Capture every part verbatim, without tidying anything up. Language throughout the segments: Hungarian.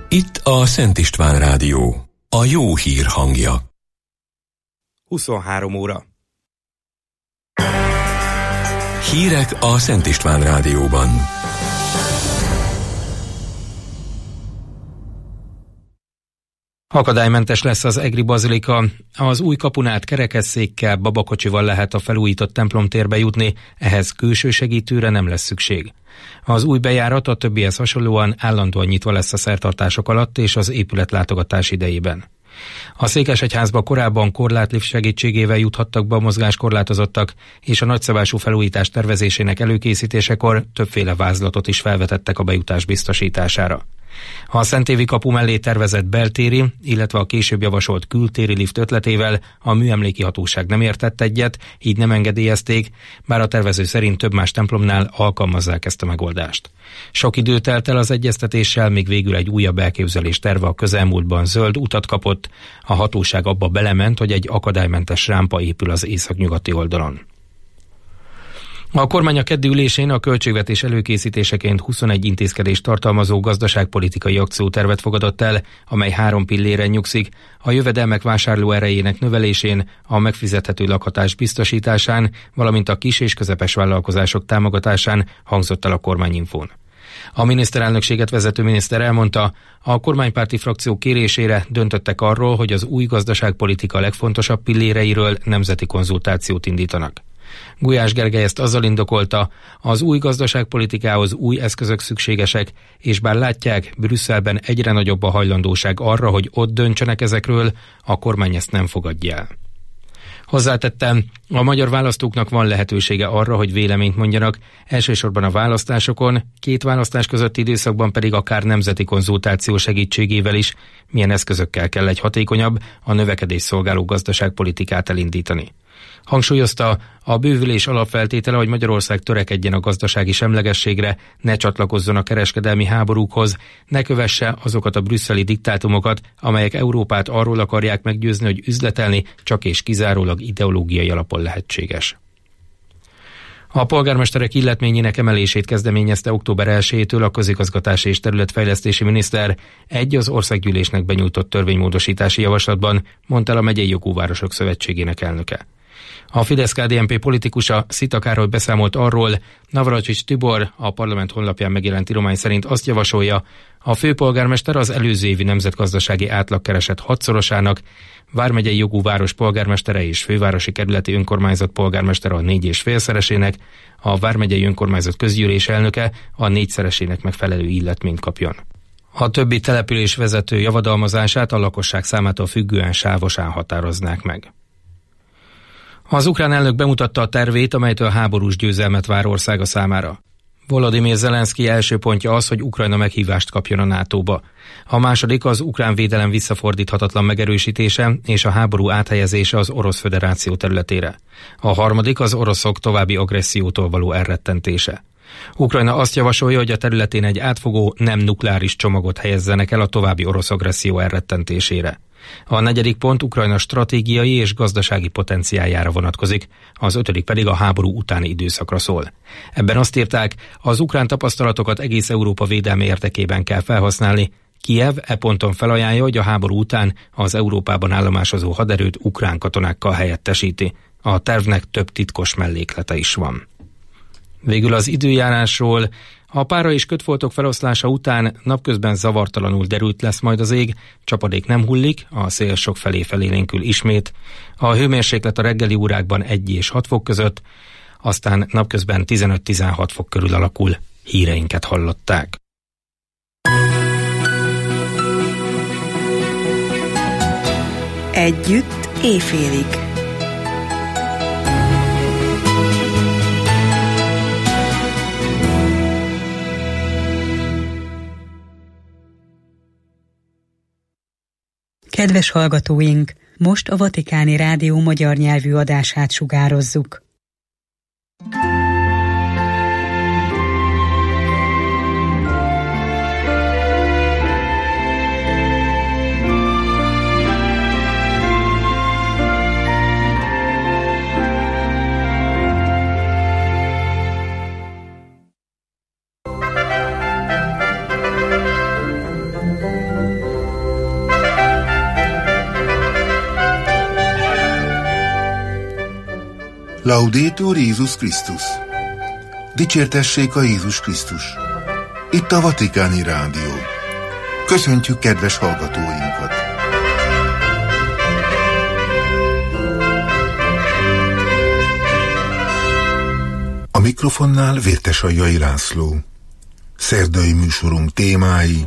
Itt a Szent István Rádió, a jó hír hangja. huszonhárom óra. Hírek a Szent István Rádióban. Akadálymentes lesz az egri bazilika. Az új kapun át kerekesszékkel, babakocsival lehet a felújított templomtérbe jutni, ehhez külső segítőre nem lesz szükség. Az új bejárat a többihez hasonlóan állandóan nyitva lesz a szertartások alatt és az épületlátogatás idejében. A Székesegyházba korábban korlátlift segítségével juthattak be a mozgáskorlátozottak, és a nagyszabású felújítás tervezésének előkészítésekor többféle vázlatot is felvetettek a bejutás biztosítására. A Szentévi kapu mellé tervezett beltéri, illetve a később javasolt kültéri lift ötletével a műemléki hatóság nem értett egyet, így nem engedélyezték, bár a tervező szerint több más templomnál alkalmazzák ezt a megoldást. Sok idő telt el az egyeztetéssel, még végül egy újabb elképzelés terve a közelmúltban zöld utat kapott, a hatóság abba belement, hogy egy akadálymentes rámpa épül az északnyugati oldalon. A kormány a keddi ülésén a költségvetés előkészítéseként huszonegy intézkedést tartalmazó gazdaságpolitikai akciótervet fogadott el, amely három pilléren nyugszik: a jövedelmek vásárló erejének növelésén, a megfizethető lakhatás biztosításán, valamint a kis és közepes vállalkozások támogatásán, hangzott el a kormányinfón. A miniszterelnökséget vezető miniszter elmondta, a kormánypárti frakció kérésére döntöttek arról, hogy az új gazdaságpolitika legfontosabb pilléreiről nemzeti konzultációt indítanak. Gulyás Gergely ezt azzal indokolta, az új gazdaságpolitikához új eszközök szükségesek, és bár látják, Brüsszelben egyre nagyobb a hajlandóság arra, hogy ott döntsenek ezekről, a kormány ezt nem fogadja el. Hozzátettem, a magyar választóknak van lehetősége arra, hogy véleményt mondjanak, elsősorban a választásokon, két választás közötti időszakban pedig akár nemzeti konzultáció segítségével is, milyen eszközökkel kell egy hatékonyabb, a növekedés szolgáló gazdaságpolitikát elindítani. Hangsúlyozta, a bővülés alapfeltétele, hogy Magyarország törekedjen a gazdasági semlegességre, ne csatlakozzon a kereskedelmi háborúkhoz, ne kövesse azokat a brüsszeli diktátumokat, amelyek Európát arról akarják meggyőzni, hogy üzletelni csak és kizárólag ideológiai alapon lehetséges. A polgármesterek illetményének emelését kezdeményezte október elsejétől a közigazgatási és területfejlesztési miniszter egy az országgyűlésnek benyújtott törvénymódosítási javaslatban, mondta el a Megyei Jogú Városok Szövetségének elnöke. A Fidesz-ká dé en pé politikusa, Szita Károly beszámolt arról, Navracsics Tibor a parlament honlapján megjelent íromány szerint azt javasolja, a főpolgármester az előző évi nemzetgazdasági átlagkereset hatszorosának, vármegyei jogú város polgármestere és fővárosi kerületi önkormányzat polgármestere a négy és félszeresének, a vármegyei önkormányzat közgyűlés elnöke a négyszeresének megfelelő illetményt kapjon. A többi település vezető javadalmazását a lakosság számától függően sávosan határoznák meg. Az ukrán elnök bemutatta a tervét, amelytől háborús győzelmet vár országa számára. Volodymyr Zelenszky első pontja az, hogy Ukrajna meghívást kapjon a nátóba. A második az ukrán védelem visszafordíthatatlan megerősítése és a háború áthelyezése az Orosz Föderáció területére. A harmadik az oroszok további agressziótól való elrettentése. Ukrajna azt javasolja, hogy a területén egy átfogó, nem nukleáris csomagot helyezzenek el a további orosz agresszió elrettentésére. A negyedik pont Ukrajna stratégiai és gazdasági potenciáljára vonatkozik, az ötödik pedig a háború utáni időszakra szól. Ebben azt írták, az ukrán tapasztalatokat egész Európa védelme érdekében kell felhasználni. Kijev e ponton felajánlja, hogy a háború után az Európában állomásozó haderőt ukrán katonákkal helyettesíti. A tervnek több titkos melléklete is van. Végül az időjárásról. A pára és kötfoltok feloszlása után napközben zavartalanul derült lesz majd az ég, csapadék nem hullik, a szél sokfelé felélénkül ismét. A hőmérséklet a reggeli órákban egy és hat fok között, aztán napközben tizenöt-tizenhat fok körül alakul. Híreinket hallották. Együtt éjfélig. Kedves hallgatóink, most a Vatikáni Rádió magyar nyelvű adását sugározzuk. Laudetur Jézus Krisztus. Dicsértessék a Jézus Krisztus. Itt a Vatikáni Rádió. Köszöntjük kedves hallgatóinkat! A mikrofonnál Vértesaljai László. Szerdai műsorunk témái: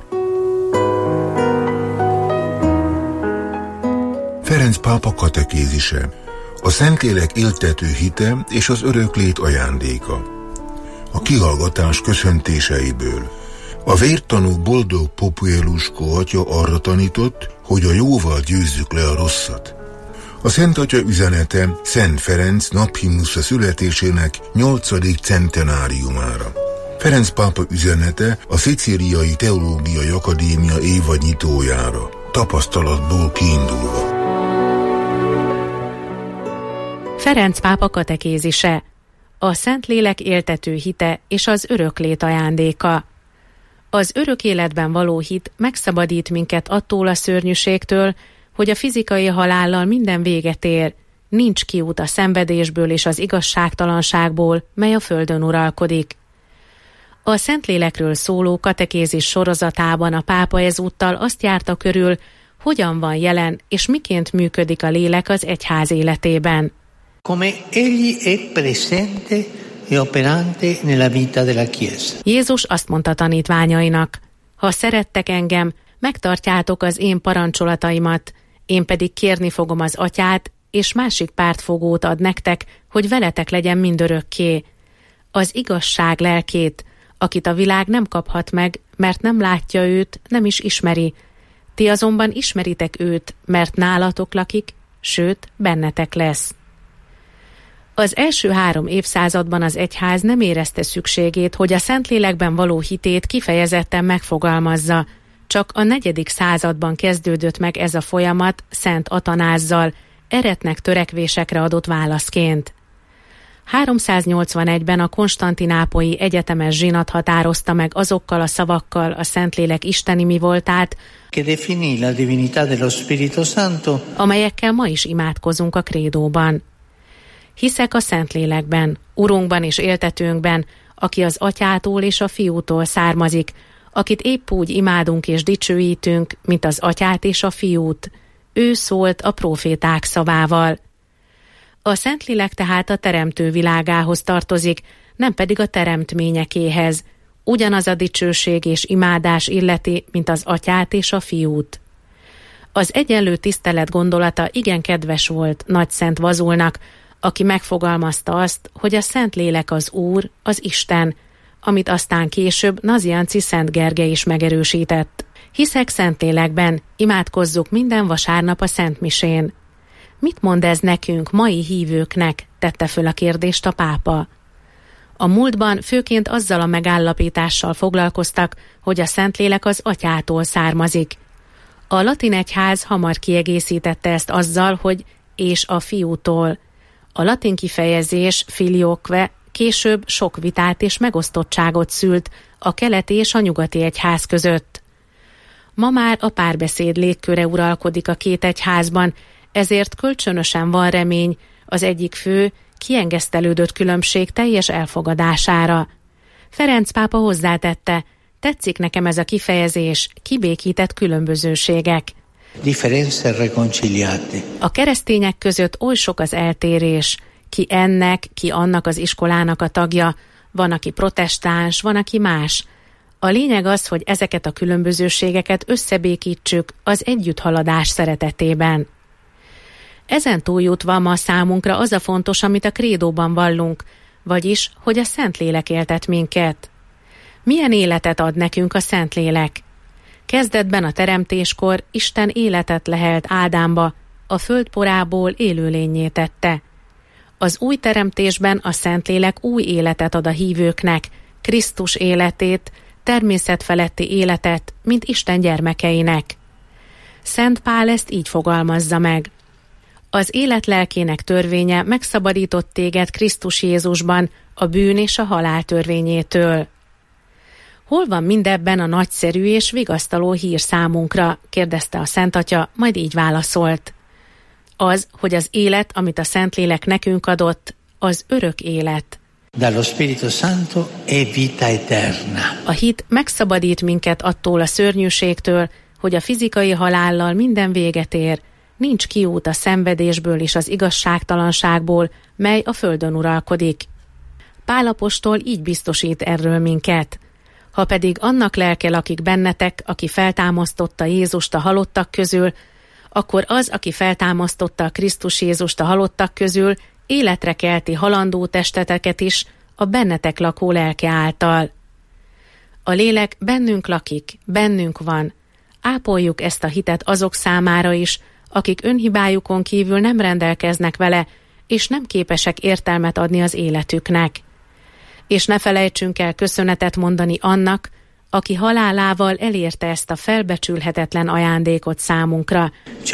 Ferenc pápa katekézise, a Szentlélek éltető hite és az öröklét ajándéka. A kihallgatás köszöntéseiből. A vértanú boldog Popueluskó atya arra tanított, hogy a jóval győzzük le a rosszat. A Szent Atya üzenete Szent Ferenc naphimnusza születésének nyolcadik centenáriumára. Ferenc pápa üzenete a Szicíliai Teológiai Akadémia évadnyitójára, tapasztalatból kiindulva. Ferenc pápa katekézise, a Szentlélek éltető hite és az öröklét ajándéka. Az örök életben való hit megszabadít minket attól a szörnyűségtől, hogy a fizikai halállal minden véget ér, nincs kiút a szenvedésből és az igazságtalanságból, mely a földön uralkodik. A Szentlélekről szóló katekézis sorozatában a pápa ezúttal azt járta körül, hogyan van jelen és miként működik a lélek az egyház életében. Come egli è presente e operante nella vita della Chiesa. Jézus azt mondta tanítványainak: ha szerettek engem, megtartjátok az én parancsolataimat, én pedig kérni fogom az Atyát, és másik pártfogót ad nektek, hogy veletek legyen mindörökké. Az igazság lelkét, akit a világ nem kaphat meg, mert nem látja őt, nem is ismeri. Ti azonban ismeritek őt, mert nálatok lakik, sőt, bennetek lesz. Az első három évszázadban az egyház nem érezte szükségét, hogy a Szentlélekben való hitét kifejezetten megfogalmazza. Csak a negyedik században kezdődött meg ez a folyamat Szent Atanázzal, eretnek törekvésekre adott válaszként. háromszáznyolcvanegyben a konstantinápolyi egyetemes zsinat határozta meg azokkal a szavakkal a Szentlélek isteni mi voltát, amelyekkel ma is imádkozunk a krédóban. Hiszek a Szentlélekben, Urunkban és éltetőnkben, aki az Atyától és a Fiútól származik, akit épp úgy imádunk és dicsőítünk, mint az Atyát és a Fiút. Ő szólt a próféták szavával. A Szentlélek tehát a teremtő világához tartozik, nem pedig a teremtményekéhez. Ugyanaz a dicsőség és imádás illeti, mint az Atyát és a Fiút. Az egyenlő tisztelet gondolata igen kedves volt Nagyszent Vazulnak, aki megfogalmazta azt, hogy a Szentlélek az Úr, az Isten, amit aztán később Nazianci Szent Gergely is megerősített. Hiszek Szentlélekben, imádkozzuk minden vasárnap a Szentmisén. Mit mond ez nekünk, mai hívőknek? Tette föl a kérdést a pápa. A múltban főként azzal a megállapítással foglalkoztak, hogy a Szentlélek az Atyától származik. A latin egyház hamar kiegészítette ezt azzal, hogy és a Fiútól. A latin kifejezés filioque később sok vitát és megosztottságot szült a keleti és a nyugati egyház között. Ma már a párbeszéd légköre uralkodik a két egyházban, ezért kölcsönösen van remény az egyik fő, kiengesztelődött különbség teljes elfogadására. Ferenc pápa hozzátette: tetszik nekem ez a kifejezés, kibékített különbözőségek. A keresztények között oly sok az eltérés, ki ennek, ki annak az iskolának a tagja, van, aki protestáns, van, aki más. A lényeg az, hogy ezeket a különbözőségeket összebékítsük az együtthaladás szeretetében. Ezen túljutva ma számunkra az a fontos, amit a krédóban vallunk, vagyis, hogy a Szentlélek éltet minket. Milyen életet ad nekünk a Szentlélek? Kezdetben a teremtéskor Isten életet lehelt Ádámba, a föld porából élőlénnyé tette. Az új teremtésben a Szentlélek új életet ad a hívőknek, Krisztus életét, természetfeletti életet, mint Isten gyermekeinek. Szent Pál ezt így fogalmazza meg: az élet lelkének törvénye megszabadított téged Krisztus Jézusban a bűn és a halál törvényétől. Hol van mindebben a nagyszerű és vigasztaló hír számunkra? Kérdezte a Szent Atya, majd így válaszolt. Az, hogy az élet, amit a Szentlélek nekünk adott, az örök élet. Dallo Spirito Santo è vita eterna. A hit megszabadít minket attól a szörnyűségtől, hogy a fizikai halállal minden véget ér, nincs kiút a szenvedésből és az igazságtalanságból, mely a földön uralkodik. Pál apostol így biztosít erről minket. Ha pedig annak lelke lakik bennetek, aki feltámasztotta Jézust a halottak közül, akkor az, aki feltámasztotta a Krisztus Jézust a halottak közül, életre kelti halandó testeteket is a bennetek lakó lelke által. A lélek bennünk lakik, bennünk van. Ápoljuk ezt a hitet azok számára is, akik önhibájukon kívül nem rendelkeznek vele, és nem képesek értelmet adni az életüknek. És ne felejtsünk el köszönetet mondani annak, aki halálával elérte ezt a felbecsülhetetlen ajándékot számunkra.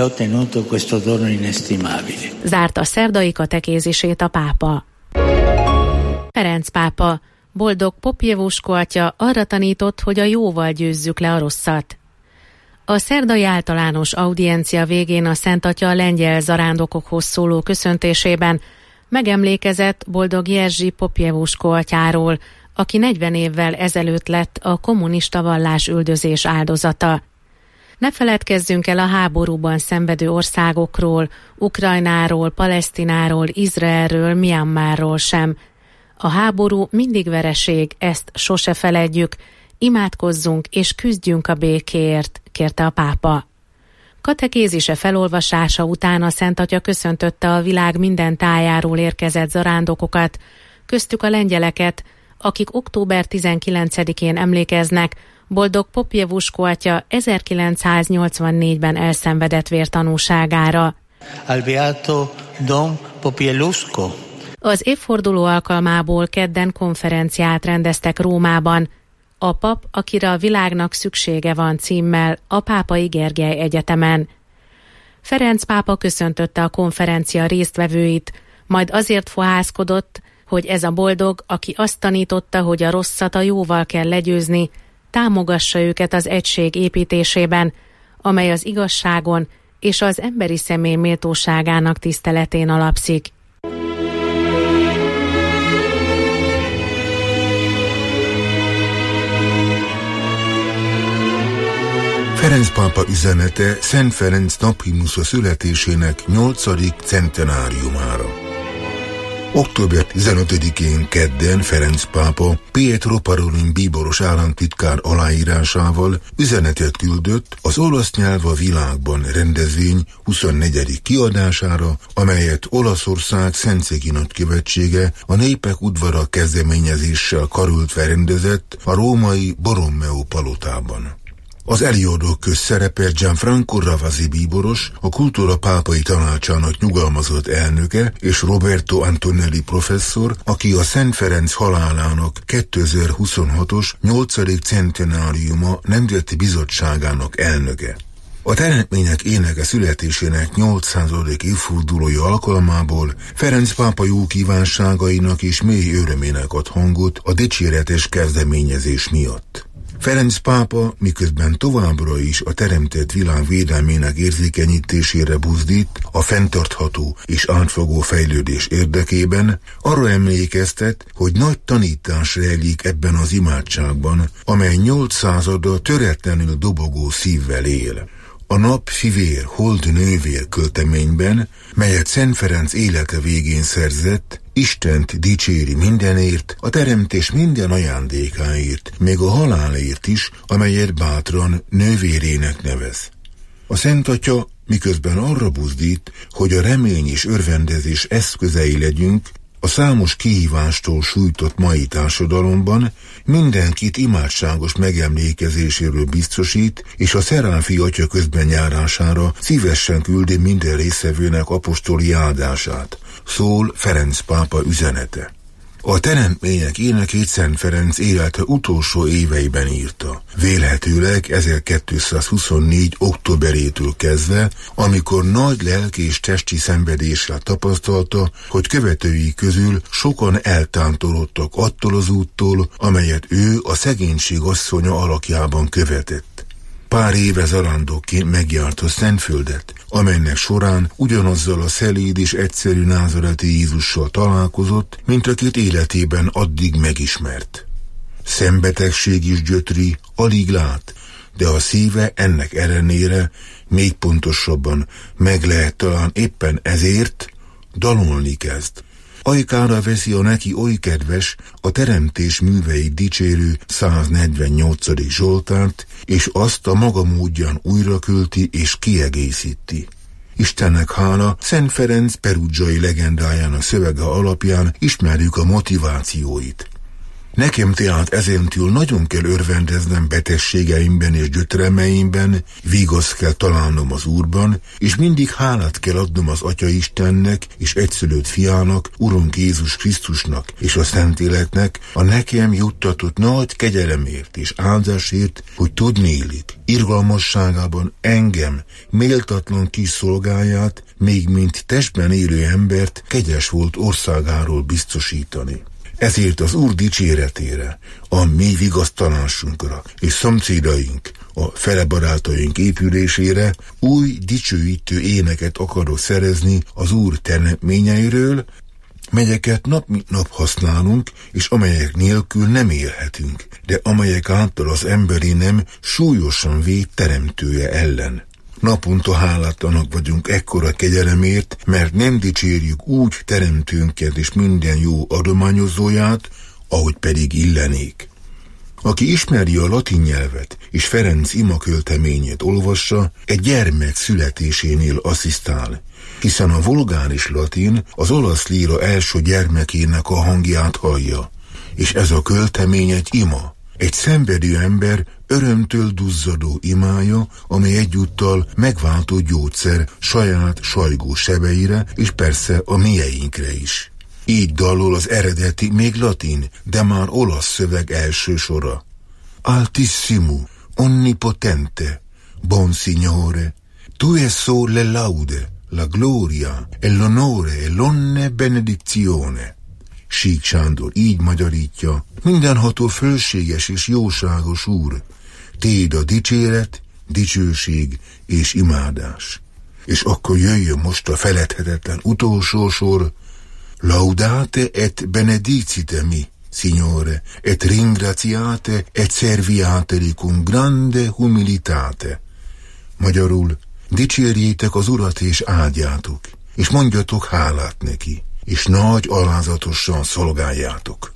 Zárta a szerdai katekézisét a pápa. Ferenc pápa, boldog Popievuskó atya arra tanított, hogy a jóval győzzük le a rosszat. A szerdai általános audiencia végén a Szent Atya a lengyel zarándokokhoz szóló köszöntésében megemlékezett boldog Jerzy Popievuskó atyáról, aki negyven évvel ezelőtt lett a kommunista vallás üldözés áldozata. Ne feledkezzünk el a háborúban szenvedő országokról, Ukrajnáról, Palesztináról, Izraelről, Myanmarról sem. A háború mindig vereség, ezt sose feledjük, imádkozzunk és küzdjünk a békéért, kérte a pápa. Katekézise felolvasása után a Szent Atya köszöntötte a világ minden tájáról érkezett zarándokokat, köztük a lengyeleket, akik október tizenkilencedikén emlékeznek boldog Popievuskó atya ezerkilencszáznyolcvannégyben elszenvedett vértanúságára. Al beato Don Popieluszko. Az évforduló alkalmából kedden konferenciát rendeztek Rómában. A pap, akire a világnak szüksége van címmel a Pápai Gergely Egyetemen. Ferenc pápa köszöntötte a konferencia résztvevőit, majd azért fohászkodott, hogy ez a boldog, aki azt tanította, hogy a rosszat a jóval kell legyőzni, támogassa őket az egység építésében, amely az igazságon és az emberi személy méltóságának tiszteletén alapszik. Ferenc pápa üzenete Szent Ferenc Naphimusza születésének nyolcadik centenáriumára. október tizenötödikén kedden Ferenc pápa Pietro Parolin bíboros államtitkár aláírásával üzenetet küldött az olasz nyelv a világban rendezvény huszonnegyedik kiadására, amelyet Olaszország Szentszéki nagykövetsége a Népek udvara kezdeményezéssel karöltve rendezett a római Borromeo palotában. Az előadók közt szerepel Gianfranco Ravasi bíboros, a Kultúra Pápai Tanácsának nyugalmazott elnöke, és Roberto Antonelli professzor, aki a Szent Ferenc halálának kétezer-huszonhatos nyolcadik centenáriuma Nemzeti Bizottságának elnöke. A Teremtmények éneke születésének nyolcszázadik évfordulója alkalmából Ferenc pápa jó kívánságainak és mély örömének ad hangot a dicséretes kezdeményezés miatt. Ferenc pápa, miközben továbbra is a teremtett világ védelmének érzékenyítésére buzdít a fenntartható és átfogó fejlődés érdekében, arra emlékeztet, hogy nagy tanítás rejlik ebben az imádságban, amely nyolc százada töretlenül dobogó szívvel él. A nap fivér, hold nővér költeményben, melyet Szent Ferenc élete végén szerzett, Istent dicséri mindenért, a teremtés minden ajándékáért, még a halálért is, amelyet bátran nővérének nevez. A Szent Atya miközben arra buzdít, hogy a remény és örvendezés eszközei legyünk, a számos kihívástól sújtott mai társadalomban mindenkit imádságos megemlékezéséről biztosít, és a Szeráfi Atya közbenjárására szívesen küldi minden résztvevőnek apostoli áldását, szól Ferenc pápa üzenete. A Teremtmények énekét Szent Ferenc élete utolsó éveiben írta, vélhetőleg ezerkétszázhuszonnégy októberétől kezdve, amikor nagy lelki és testi szenvedéssel tapasztalta, hogy követői közül sokan eltántorodtak attól az úttól, amelyet ő a szegénység asszonya alakjában követett. Pár éve zarándokként megjárta Szentföldet, amelynek során ugyanazzal a szelíd és egyszerű názareti Jézussal találkozott, mint akit életében addig megismert. Szembetegség is gyötri, alig lát, de a szíve ennek ellenére, még pontosabban meg lehet talán éppen ezért dalolni kezd. Ajkára veszi a neki oly kedves, a teremtés műveit dicsérő száznegyvennyolcadik Zsoltárt, és azt a maga módján újra költi és kiegészíti. Istennek hála, Szent Ferenc perugiai legendájának szövege alapján ismerjük a motivációit. Nekem tehát ezentúl nagyon kell örvendeznem betegségeimben és gyötremeimben, vigaszt kell találnom az Úrban, és mindig hálát kell adnom az Atya Istennek és egyszülött fiának, Urunk Jézus Krisztusnak és a Szentléleknek a nekem juttatott nagy kegyelemért és áldásért, hogy tudnélik, irgalmasságában engem, méltatlan kis szolgáját, még mint testben élő embert kegyes volt országáról biztosítani. Ezért az Úr dicséretére, a mi vigasztalásunkra és szomszédaink, a felebarátaink épülésére új dicsőítő éneket akarok szerezni az Úr teremtményeiről, melyeket nap mint nap használunk, és amelyek nélkül nem élhetünk, de amelyek által az emberi nem súlyosan véd teremtője ellen. Naponta háláttanak vagyunk ekkora kegyelemért, mert nem dicsérjük úgy teremtőnket és minden jó adományozóját, ahogy pedig illenék. Aki ismeri a latin nyelvet és Ferenc imakölteményét olvassa, egy gyermek születésénél asszisztál, hiszen a vulgáris latin az olasz líra első gyermekének a hangját hallja, és ez a költemény egy ima, egy szenvedő ember örömtől duzzadó imája, amely egyúttal megváltó gyógyszer saját sajgó sebeire, és persze a mieinkre is. Így dallol az eredeti, még latin, de már olasz szöveg első sora. Altissimo, onnipotente, bon Signore, tu esso le laude, la gloria, e l'onore, e l'onne benedizione. Sík Sándor így magyarítja: mindenható fölséges és jóságos Úr, téd a dicséret, dicsőség és imádás. És akkor jöjjön most a feledhetetlen utolsó sor: laudate et benedicite mi, Signore, et ringraziate et serviateli cum grande humilitate. Magyarul: dicsérjétek az Urat és áldjátok, és mondjatok hálát neki, és nagy alázatosan szolgáljátok.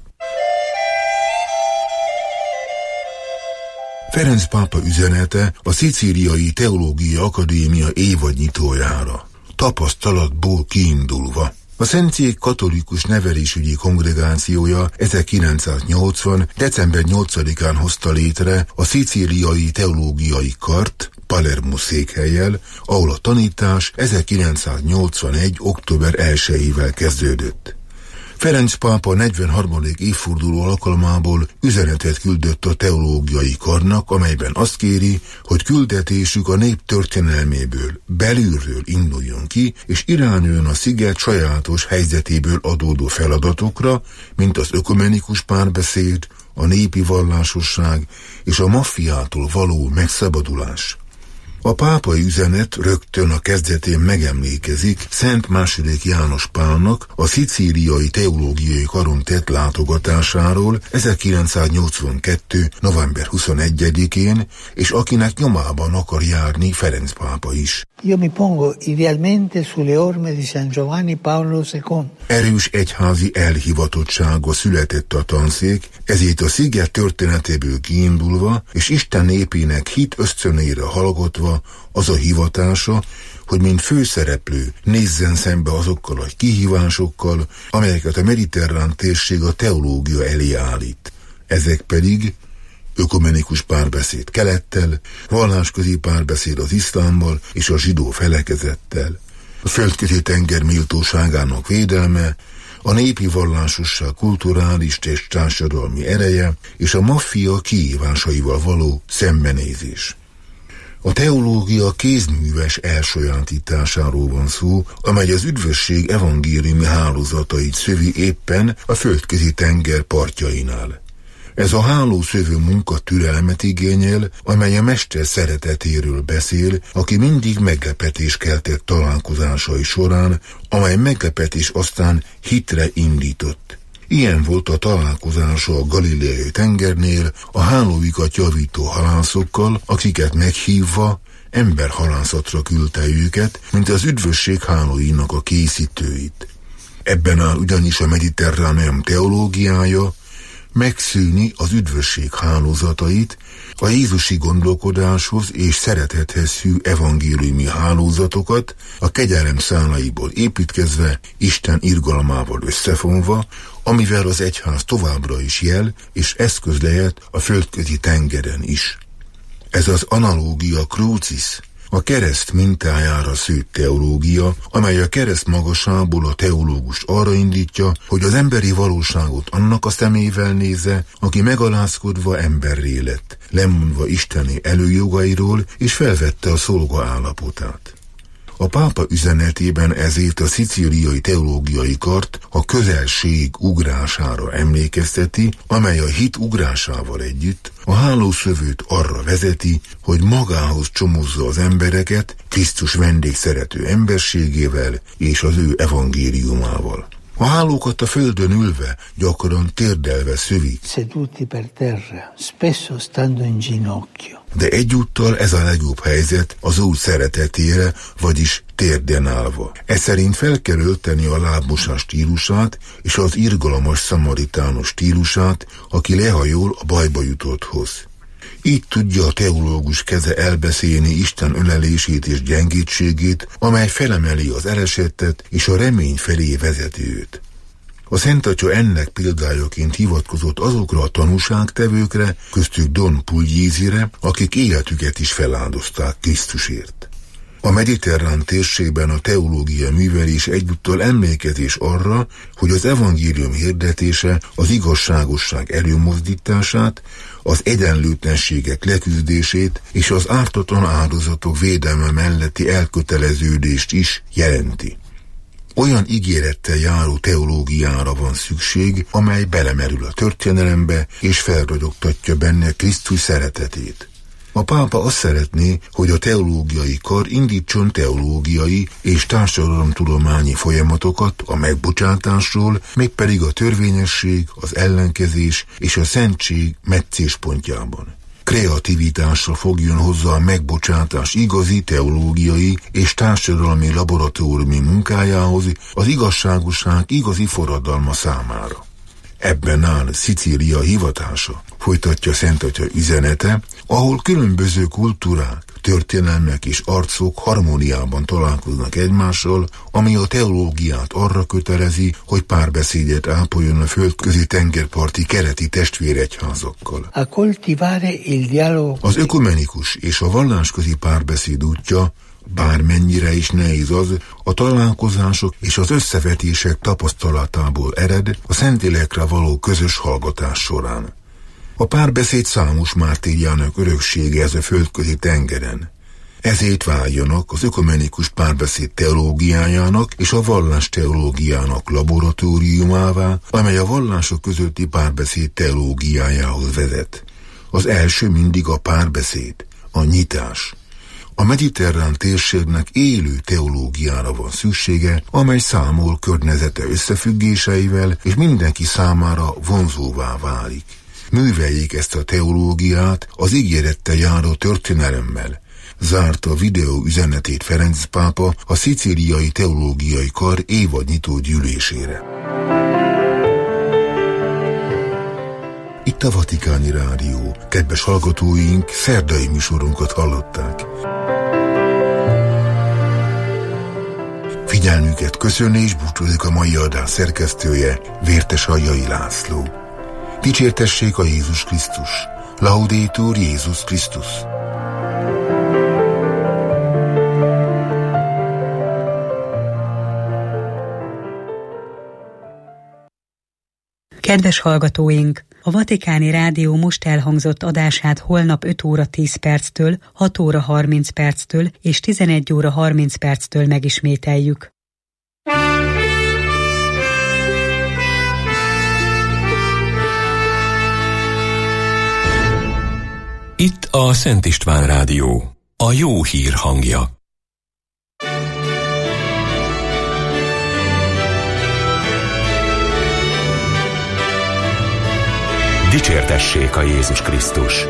Ferenc pápa üzenete a Szicíliai Teológiai Akadémia évadnyitójára, tapasztalatból kiindulva. A Szentszék katolikus nevelésügyi kongregációja ezerkilencszáznyolcvan. december nyolcadikán hozta létre a Szicíliai Teológiai Kart Palermo székhellyel, ahol a tanítás ezerkilencszáznyolcvanegy. október elsejével kezdődött. Ferenc pápa negyvenharmadik évforduló alkalmából üzenetet küldött a teológiai karnak, amelyben azt kéri, hogy küldetésük a nép történelméből, belülről induljon ki, és irányuljon a sziget sajátos helyzetéből adódó feladatokra, mint az ökumenikus párbeszéd, a népi vallásosság és a maffiától való megszabadulás. A pápai üzenet rögtön a kezdetén megemlékezik Szent második János Pálnak a Szicíliai Teológiai Karon tett látogatásáról ezerkilencszáznyolcvankettő. november huszonegyedikén, és akinek nyomában akar járni Ferenc pápa is. Io mi pongo idealmente sulle orme di San Giovanni Paolo secondo. Erős egyházi elhivatottsága született a tanszék, ezért a sziget történetéből kiindulva, és Isten népének hit ösztönére hallgatva az a hivatása, hogy mint főszereplő nézzen szembe azokkal a kihívásokkal, amelyeket a mediterrán térség a teológia elé állít. Ezek pedig ökumenikus párbeszéd kelettel, vallásközi párbeszéd az iszlámmal és a zsidó felekezettel, a földközi tenger méltóságának védelme, a népi vallásosság kulturális és társadalmi ereje és a maffia kihívásaival való szembenézés. A teológia kézműves elsajátításáról van szó, amely az üdvösség evangéliumi hálózatait szövi éppen a földközi tenger partjainál. Ez a hálószövő munka türelmet igényel, amely a mester szeretetéről beszél, aki mindig meglepetés keltett találkozásai során, amely meglepetés aztán hitre indított. Ilyen volt a találkozása a Galileai tengernél a hálóikat javító halászokkal, akiket meghívva emberhalászatra küldte őket, mint az üdvösség hálóinak a készítőit. Ebben áll ugyanis a mediterráneum teológiája, megszűni az üdvösség hálózatait, a jézusi gondolkodáshoz és szeretethez hű evangéliumi hálózatokat, a kegyelem szálaiból építkezve, Isten irgalmával összefonva, amivel az egyház továbbra is jel és eszköz lehet a földközi tengeren is. Ez az analógia crucis, a kereszt mintájára szőtt teológia, amely a kereszt magasából a teológust arra indítja, hogy az emberi valóságot annak a szemével nézze, aki megalázkodva emberré lett, lemondva isteni előjogairól, és felvette a szolga állapotát. A pápa üzenetében ezért a szicíliai teológiai kart a közelség ugrására emlékezteti, amely a hit ugrásával együtt a hálószövőt arra vezeti, hogy magához csomózza az embereket Krisztus vendégszerető emberségével és az ő evangéliumával. A hálókat a földön ülve, gyakran térdelve szövi. Seduti per terra, spesso stando in ginocchio. De egyúttal ez a legjobb helyzet az Úr szeretetére, vagyis térden állva. Ez szerint fel kell ölteni a lábmosás stílusát és az irgalmas szamaritános stílusát, aki lehajol a bajba jutotthoz. Így tudja a teológus keze elbeszélni Isten ölelését és gyengétségét, amely felemeli az elesettet és a remény felé vezeti őt. A Szent Atya ennek példájaként hivatkozott azokra a tanúságtevőkre, köztük Don Pugliesire, akik életüket is feláldozták Krisztusért. A mediterrán térségben a teológia művelés egyúttal emlékezés arra, hogy az evangélium hirdetése az igazságosság előmozdítását, az egyenlőtlenségek leküzdését és az ártatlan áldozatok védelme melletti elköteleződést is jelenti. Olyan ígérettel járó teológiára van szükség, amely belemerül a történelembe és felragyogtatja benne Krisztus szeretetét. A pápa azt szeretné, hogy a teológiai kar indítson teológiai és társadalomtudományi folyamatokat a megbocsátásról, mégpedig a törvényesség, az ellenkezés és a szentség meccéspontjában. Kreativitással fogjon hozzá a megbocsátás igazi teológiai és társadalmi laboratóriumi munkájához az igazságosság igazi forradalma számára. Ebben áll Szicília hivatása, folytatja Szent Atya üzenete, ahol különböző kultúrák, történelmek és arcok harmóniában találkoznak egymással, ami a teológiát arra kötelezi, hogy párbeszédet ápoljon a földközi tengerparti keleti testvéregyházakkal. Az ökumenikus és a vallásközi párbeszéd útja, bármennyire is nehéz az, a találkozások és az összevetések tapasztalatából ered a Szentlélekre való közös hallgatás során. A párbeszéd számos mártírjának öröksége ez a földközi tengeren. Ezért váljanak az ökumenikus párbeszéd teológiájának és a vallás teológiának laboratóriumává, amely a vallások közötti párbeszéd teológiájához vezet. Az első mindig a párbeszéd, a nyitás. A mediterrán térségnek élő teológiára van szüksége, amely számol környezete összefüggéseivel, és mindenki számára vonzóvá válik. Műveljék ezt a teológiát az ígérettel járó történelemmel. Zárta a videó üzenetét Ferenc pápa a szicíliai teológiai kar évadnyitó gyűlésére. Itt a Vatikáni Rádió. Kedves hallgatóink, szerdai műsorunkat hallották. Figyelmüket köszönni és búcsúzik a mai adás szerkesztője, Vértesaljai László. Dicsértessék a Jézus Krisztus! Laudetur Jézus Krisztus! Kedves hallgatóink! A Vatikáni Rádió most elhangzott adását holnap öt óra tíz perctől, hat óra harminc perctől és tizenegy óra harminc perctől megismételjük. Itt a Szent István Rádió, a jó hír hangja. Dicsértessék a Jézus Krisztus!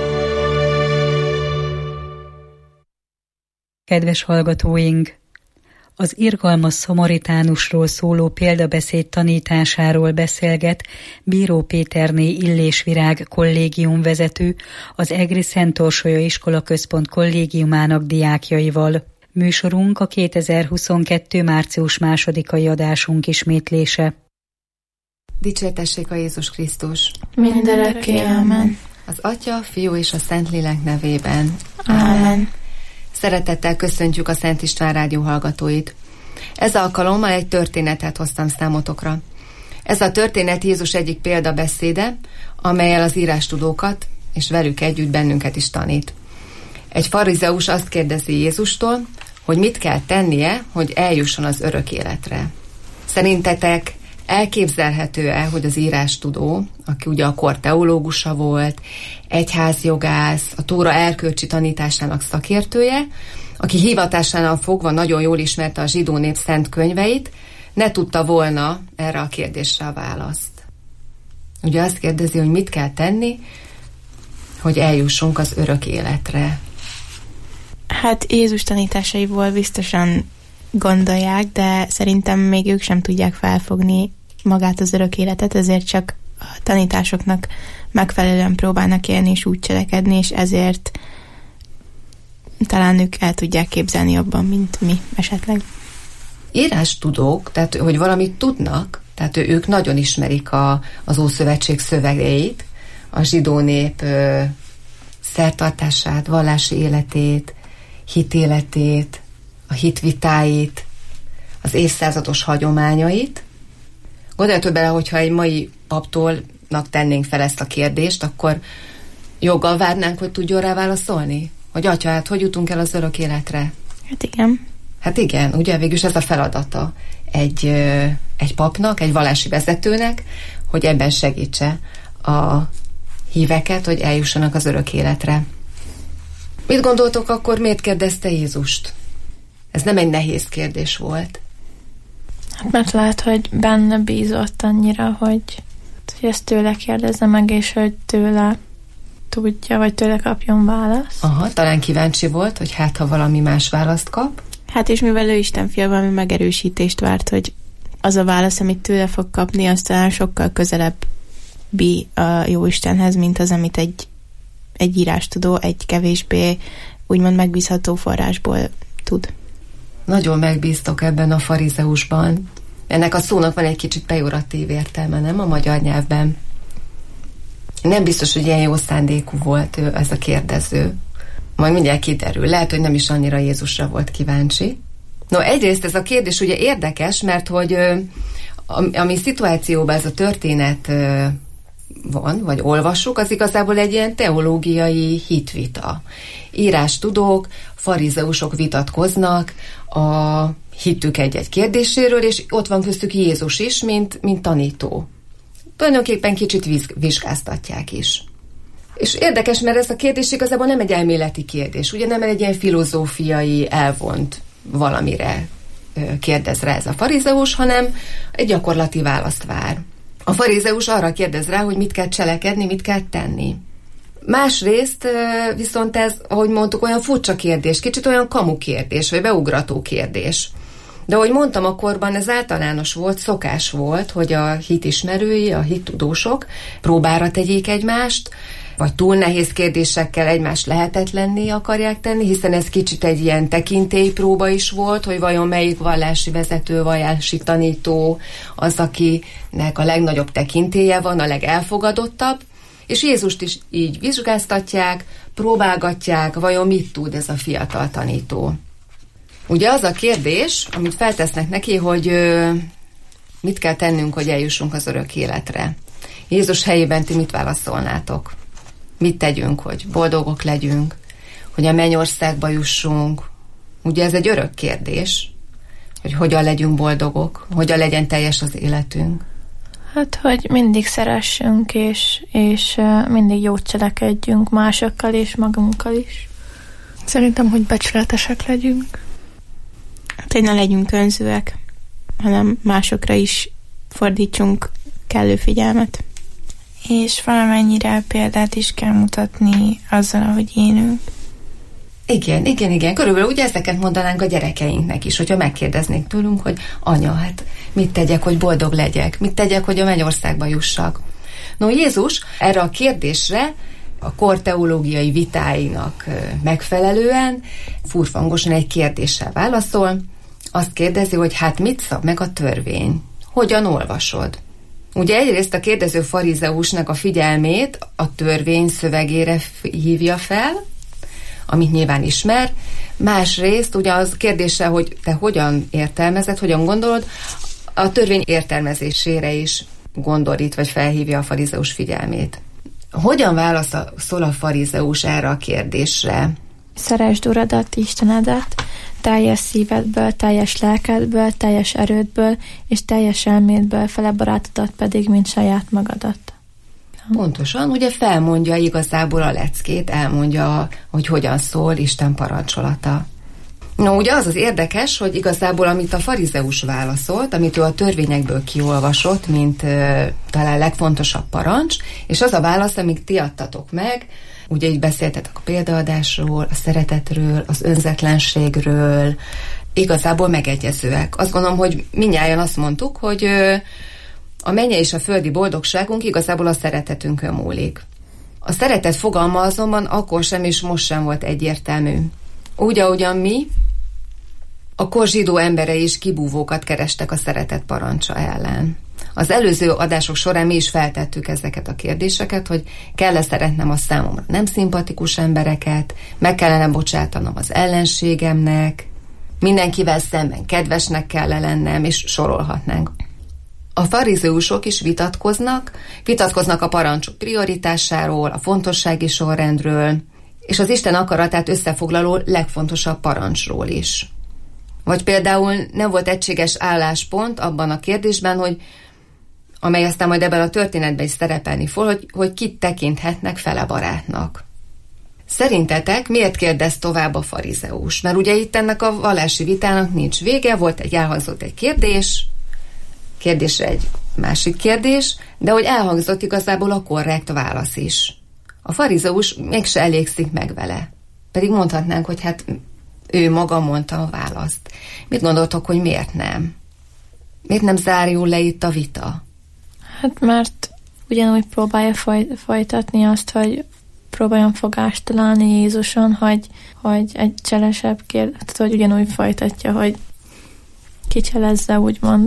Kedves hallgatóink! Az irgalmas szamaritánusról szóló példabeszéd tanításáról beszélget Bíró Péterné Illésvirág kollégium vezető, az Egri Szent Orsolya Iskolaközpont kollégiumának diákjaival. Műsorunk a kétezer-huszonkettő. március másodikai adásunk ismétlése. Dicsértessék a Jézus Krisztus! Mindörökké, amen. Az Atya, Fiú és a Szentlélek nevében. Amen. Szeretettel köszöntjük a Szent István Rádió hallgatóit. Ez alkalommal egy történetet hoztam számotokra. Ez a történet Jézus egyik példabeszéde, amellyel az írástudókat és velük együtt bennünket is tanít. Egy farizeus azt kérdezi Jézustól, hogy mit kell tennie, hogy eljusson az örök életre. Szerintetek elképzelhető-e, hogy az írástudó, aki ugye a kor teológusa volt, egyházjogász, a Tóra erkölcsi tanításának szakértője, aki hivatásánál fogva nagyon jól ismerte a zsidó nép szent könyveit, ne tudta volna erre a kérdésre a választ. Ugye azt kérdezi, hogy mit kell tenni, hogy eljussunk az örök életre. Hát Jézus tanításaiból biztosan gondolják, de szerintem még ők sem tudják felfogni magát az örök életet, ezért csak a tanításoknak megfelelően próbálnak élni és úgy cselekedni, és ezért talán ők el tudják képzelni jobban, mint mi esetleg. Írástudók, tehát hogy valamit tudnak, tehát ők nagyon ismerik a, az Ószövetség szövegeit, a zsidó nép ö, szertartását, vallási életét, hitéletét, a hitvitáit, az évszázados hagyományait. Gondoljatok bele, hogyha egy mai paptólnak tennénk fel ezt a kérdést, akkor joggal várnánk, hogy tudjon rá válaszolni? Hogy atya, hát hogy jutunk el az örök életre? Hát igen. Hát igen, ugye végülis ez a feladata egy, egy papnak, egy vallási vezetőnek, hogy ebben segítse a híveket, hogy eljussanak az örök életre. Mit gondoltok akkor, miért kérdezte Jézust? Ez nem egy nehéz kérdés volt. Hát mert lehet, hogy benne bízott annyira, hogy, hogy ezt tőle kérdezze meg, és hogy tőle tudja, vagy tőle kapjon választ. Aha, talán kíváncsi volt, hogy hát, ha valami más választ kap. Hát és mivel ő Isten fia, valami megerősítést várt, hogy az a válasz, amit tőle fog kapni, az talán sokkal közelebbi a Jóistenhez, mint az, amit egy, egy írástudó, egy kevésbé úgymond megbízható forrásból tud. Nagyon megbíztok ebben a farizeusban. Ennek a szónak van egy kicsit pejoratív értelme, nem a magyar nyelvben. Nem biztos, hogy ilyen jó szándékú volt ő, ez a kérdező. Majd mindjárt kiderül. Lehet, hogy nem is annyira Jézusra volt kíváncsi. No, egyrészt ez a kérdés ugye érdekes, mert hogy ami szituációban ez a történet van, vagy olvassuk, az igazából egy ilyen teológiai hitvita. Írástudók, farizeusok vitatkoznak a hittük egy-egy kérdéséről, és ott van köztük Jézus is, mint, mint tanító. Tulajdonképpen kicsit vizsgáztatják is. És érdekes, mert ez a kérdés igazából nem egy elméleti kérdés, ugye nem egy ilyen filozófiai elvont valamire kérdez rá ez a farizeus, hanem egy gyakorlati választ vár. A farizeus arra kérdez rá, hogy mit kell cselekedni, mit kell tenni. Másrészt viszont ez, ahogy mondtuk, olyan furcsa kérdés, kicsit olyan kamu kérdés, vagy beugrató kérdés. De ahogy mondtam, akkorban ez általános volt, szokás volt, hogy a hitismerői, a hittudósok próbára tegyék egymást, vagy túl nehéz kérdésekkel egymást lehetetlenné akarják tenni, hiszen ez kicsit egy ilyen tekintélypróba is volt, hogy vajon melyik vallási vezető, vallási tanító az, akinek a legnagyobb tekintélye van, a legelfogadottabb, és Jézust is így vizsgáztatják, próbálgatják, vajon mit tud ez a fiatal tanító. Ugye az a kérdés, amit feltesznek neki, hogy ö, mit kell tennünk, hogy eljussunk az örök életre. Jézus helyében ti mit válaszolnátok? Mit tegyünk, hogy boldogok legyünk, hogy a mennyországba jussunk? Ugye ez egy örök kérdés, hogy hogyan legyünk boldogok, hogyan legyen teljes az életünk. Hát, hogy mindig szeressünk, és, és mindig jót cselekedjünk másokkal és magunkkal is. Szerintem, hogy becsületesek legyünk. Hát, hogy ne legyünk önzőek, hanem másokra is fordítsunk kellő figyelmet. És valamennyire példát is kell mutatni azzal, ahogy élünk. Igen, igen, igen. Körülbelül ugye ezeket mondanánk a gyerekeinknek is, hogyha megkérdeznék tőlünk, hogy anya, hát mit tegyek, hogy boldog legyek? Mit tegyek, hogy a mennyországba jussak? No, Jézus erre a kérdésre a kor teológiai vitáinak megfelelően furfangosan egy kérdéssel válaszol. Azt kérdezi, hogy hát mit szab meg a törvény? Hogyan olvasod? Ugye egyrészt a kérdező farizeusnak a figyelmét a törvény szövegére hívja fel, amit nyilván ismer, másrészt ugye az kérdése, hogy te hogyan értelmezed, hogyan gondolod, a törvény értelmezésére is gondorít, vagy felhívja a farizeus figyelmét. Hogyan válaszol a farizeus erre a kérdésre? Szeresd Uradat, Istenedet, teljes szívedből, teljes lelkedből, teljes erődből, és teljes elmédből, fele barátodat pedig, mint saját magadat. Pontosan, ugye felmondja igazából a leckét, elmondja, hogy hogyan szól Isten parancsolata. No, ugye az az érdekes, hogy igazából amit a farizeus válaszolt, amit ő a törvényekből kiolvasott, mint uh, talán legfontosabb parancs, és az a válasz, amit ti adtatok meg, ugye így beszéltetek a példaadásról, a szeretetről, az önzetlenségről, igazából megegyezőek. Azt gondolom, hogy mindnyájan azt mondtuk, hogy uh, a mennyei és a földi boldogságunk igazából a szeretetünkön múlik. A szeretet fogalma azonban akkor sem és most sem volt egyértelmű. Úgy, ahogyan mi, a kor zsidó emberei is kibúvókat kerestek a szeretet parancsa ellen. Az előző adások során mi is feltettük ezeket a kérdéseket, hogy kell-e szeretnem a számomra nem szimpatikus embereket, meg kellene bocsátanom az ellenségemnek, mindenkivel szemben kedvesnek kell lennem, és sorolhatnánk. A farizeusok is vitatkoznak, vitatkoznak a parancsok prioritásáról, a fontossági sorrendről, és az Isten akaratát összefoglaló legfontosabb parancsról is. Vagy például nem volt egységes álláspont abban a kérdésben, hogy amely aztán majd ebben a történetben is szerepelni fog, hogy, hogy kit tekinthetnek fele barátnak. Szerintetek miért kérdez tovább a farizeus? Mert ugye itt ennek a vallási vitának nincs vége, volt egy elhangzott egy kérdés, kérdésre egy másik kérdés, de hogy elhangzott igazából a korrekt válasz is. A farizeus mégse elégszik meg vele. Pedig mondhatnánk, hogy hát ő maga mondta a választ. Mit gondoltok, hogy miért nem? Miért nem zárul le itt a vita? Hát mert ugyanúgy próbálja foly- folytatni azt, hogy próbáljon fogást találni Jézuson, hogy, hogy egy cselesebb kérdés, hogy ugyanúgy folytatja, hogy kicselezze, úgymond.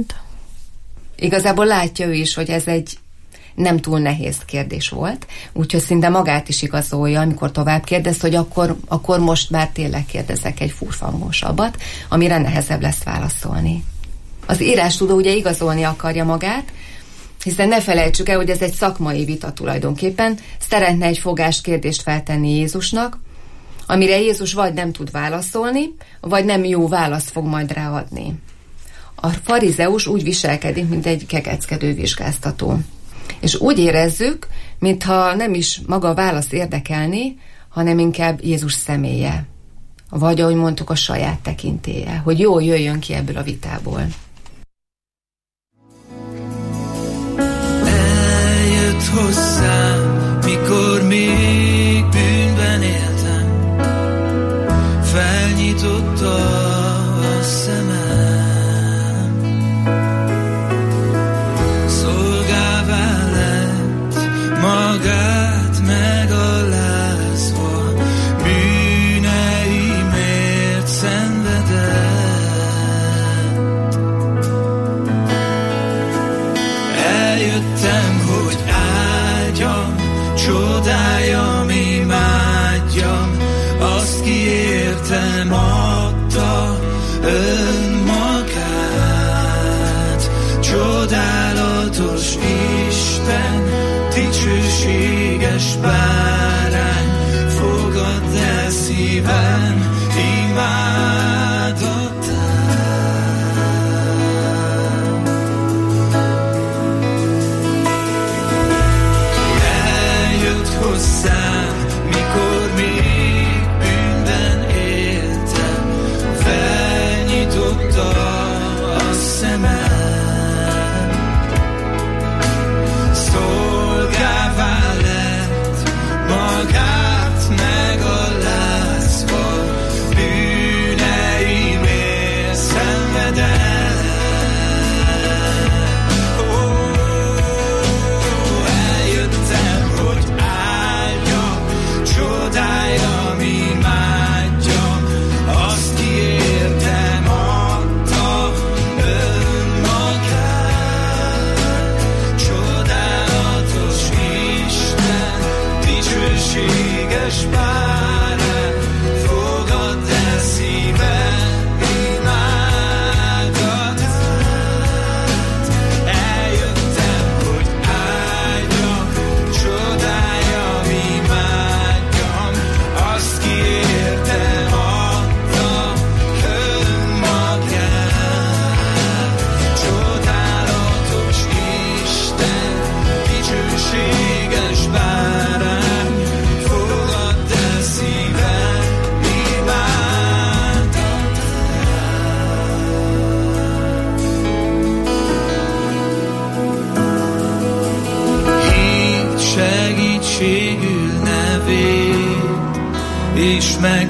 Igazából látja ő is, hogy ez egy nem túl nehéz kérdés volt, úgyhogy szinte magát is igazolja, amikor tovább kérdez, hogy akkor, akkor most már tényleg kérdezek egy furfangosabbat, amire nehezebb lesz válaszolni. Az írástudó ugye igazolni akarja magát, hiszen ne felejtsük el, hogy ez egy szakmai vita tulajdonképpen, szeretne egy fogás kérdést feltenni Jézusnak, amire Jézus vagy nem tud válaszolni, vagy nem jó választ fog majd ráadni. A farizeus úgy viselkedik, mint egy kekeckedő vizsgáztató. És úgy érezzük, mintha nem is maga a válasz érdekelni, hanem inkább Jézus személye. Vagy, ahogy mondtuk, a saját tekintélye, hogy jól jöjjön ki ebből a vitából. Eljött hozzám, mikor még bűnben éltem, felnyitotta a szemem. Magát megalázva, bűneimért szenvedett. Eljöttem, hogy áldjam, csodáljam, imádjam, azt ki értem adta önmagát. Csodálatos Isten, dicsőséges bárány, fogadd el szívem imádatát.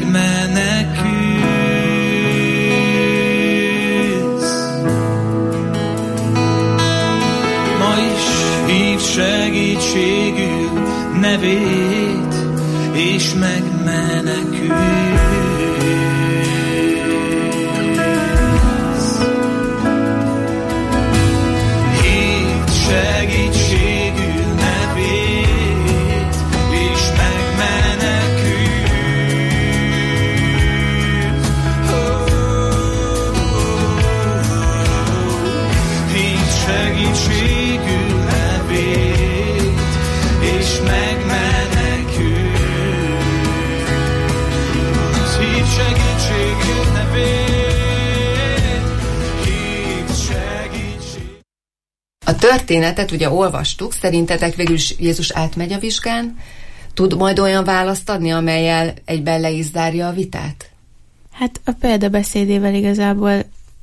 megmenekülsz. Ma is hívd segítségül nevét, és megmenekülsz. Hívd segítségül nevét, és megmenekülsz. Oh, hívd segítségül nevét, és megmenekülsz. Hívd segítségül nevét, hívd segítség. A történetet ugye olvastuk, szerintetek végül is Jézus átmegy a vizsgán? Tud majd olyan választ adni, amellyel egyben le is zárja a vitát? Hát a példabeszédével igazából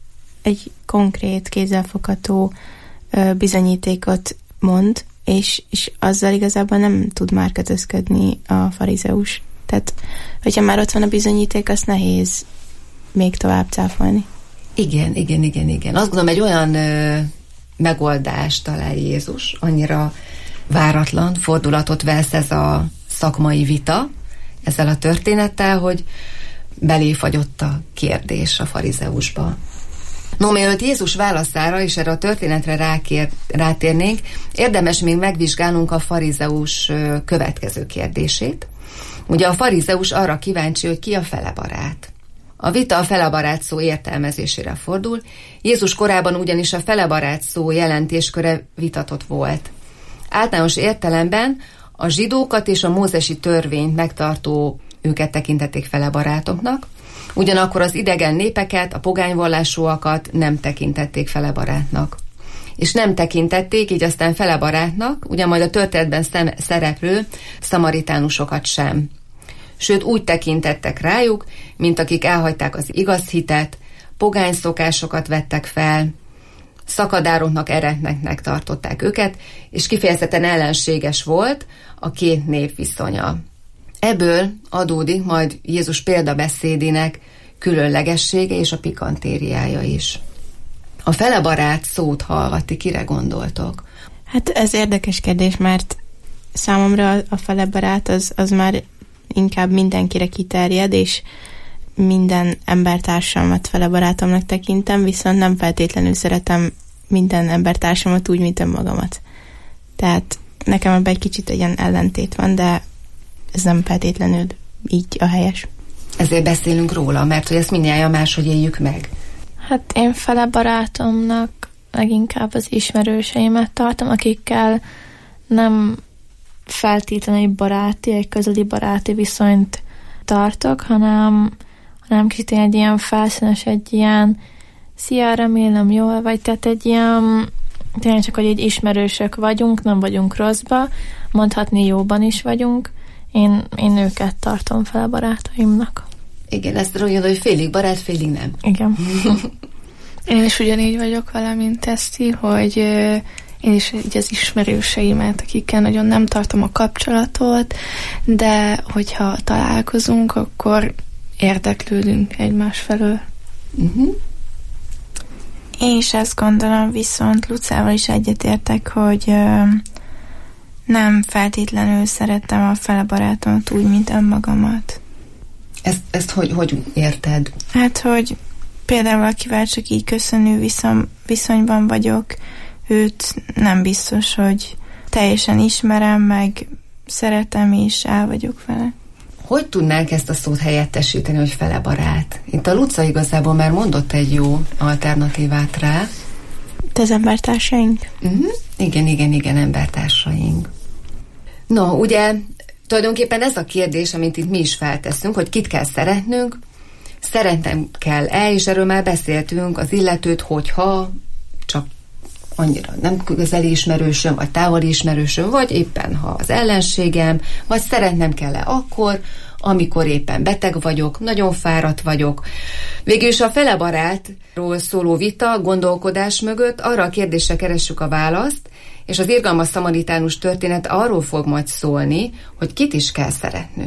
egy konkrét, kézzelfogható ö, bizonyítékot mond, és, és azzal igazából nem tud már kötözködni a farizeus. Tehát, hogyha már ott van a bizonyíték, azt nehéz még tovább cáfolni. Igen, igen, igen, igen. Azt gondolom, egy olyan ö, megoldást talál Jézus, annyira váratlan fordulatot vesz ez a szakmai vita ezzel a történettel, hogy belé fagyott a kérdés a farizeusba. No, mielőtt Jézus válaszára és erre a történetre rákér, rátérnénk, érdemes még megvizsgálnunk a farizeus következő kérdését. Ugye a farizeus arra kíváncsi, hogy ki a felebarát. A vita a felebarát szó értelmezésére fordul. Jézus korában ugyanis a felebarát szó jelentésköre vitatott volt. Általános értelemben a zsidókat és a mózesi törvényt megtartó őket tekintették felebarátoknak, ugyanakkor az idegen népeket, a pogányvallásúakat nem tekintették felebarátnak. És nem tekintették, így aztán felebarátnak, ugye majd a történetben szem, szereplő szamaritánusokat sem. Sőt, úgy tekintettek rájuk, mint akik elhagyták az igaz hitet, pogány szokásokat vettek fel, szakadároknak, eretneknek tartották őket, és kifejezetten ellenséges volt a két nép viszonya. Ebből adódik majd Jézus példabeszédének különlegessége és a pikantériája is. A felebarát szót hallgatni, kire gondoltok? Hát ez érdekes kérdés, mert számomra a felebarát az, az már inkább mindenkire kiterjed, és minden embertársamat felebarátomnak tekintem, viszont nem feltétlenül szeretem minden embertársamat úgy, mint önmagamat. Tehát nekem ebben egy kicsit ilyen ellentét van, de ez nem feltétlenül így a helyes. Ezért beszélünk róla, mert hogy ezt mindnyájan máshogy éljük meg. Hát én fele barátomnak leginkább az ismerőseimet tartom, akikkel nem feltétlenül baráti, egy közeli baráti viszonyt tartok, hanem, hanem kicsit egy ilyen felszínes, egy ilyen szia, remélem jól vagy, tehát egy ilyen tényleg csak, hogy egy ismerősök vagyunk, nem vagyunk rosszba, mondhatni jóban is vagyunk. Én, én őket tartom fel a barátaimnak. Igen, ezt mondja, hogy félig barát, félig nem. Igen. Én is ugyanígy vagyok vele, mint Teszti, hogy én is így az ismerőseimet, akikkel nagyon nem tartom a kapcsolatot, de hogyha találkozunk, akkor érdeklődünk egymás felől. Uh-huh. Én is ezt gondolom, viszont Lucával is egyetértek, hogy ö, nem feltétlenül szeretem a fele barátomat úgy, mint önmagamat. Ezt, ezt hogy, hogy érted? Hát, hogy például akivel csak így köszönő viszony, viszonyban vagyok, őt nem biztos, hogy teljesen ismerem, meg szeretem, és el vagyok vele. Hogy tudnánk ezt a szót helyettesíteni, hogy fele barát? Itt a Luca igazából már mondott egy jó alternatívát rá. Te az embertársaink? Uh-huh. Igen, igen, igen, embertársaink. No, ugye tulajdonképpen ez a kérdés, amit itt mi is felteszünk, hogy kit kell szeretnünk, szeretnem kell-e, és erről már beszéltünk, az illetőt, hogyha csak annyira nem közeli ismerősöm, vagy távoli ismerősöm, vagy éppen ha az ellenségem, vagy szeretnem kell-e akkor, amikor éppen beteg vagyok, nagyon fáradt vagyok. Végülis a fele barátról szóló vita, gondolkodás mögött arra a kérdésre keressük a választ, és az irgalmas szamaritánus történet arról fog majd szólni, hogy kit is kell szeretnünk.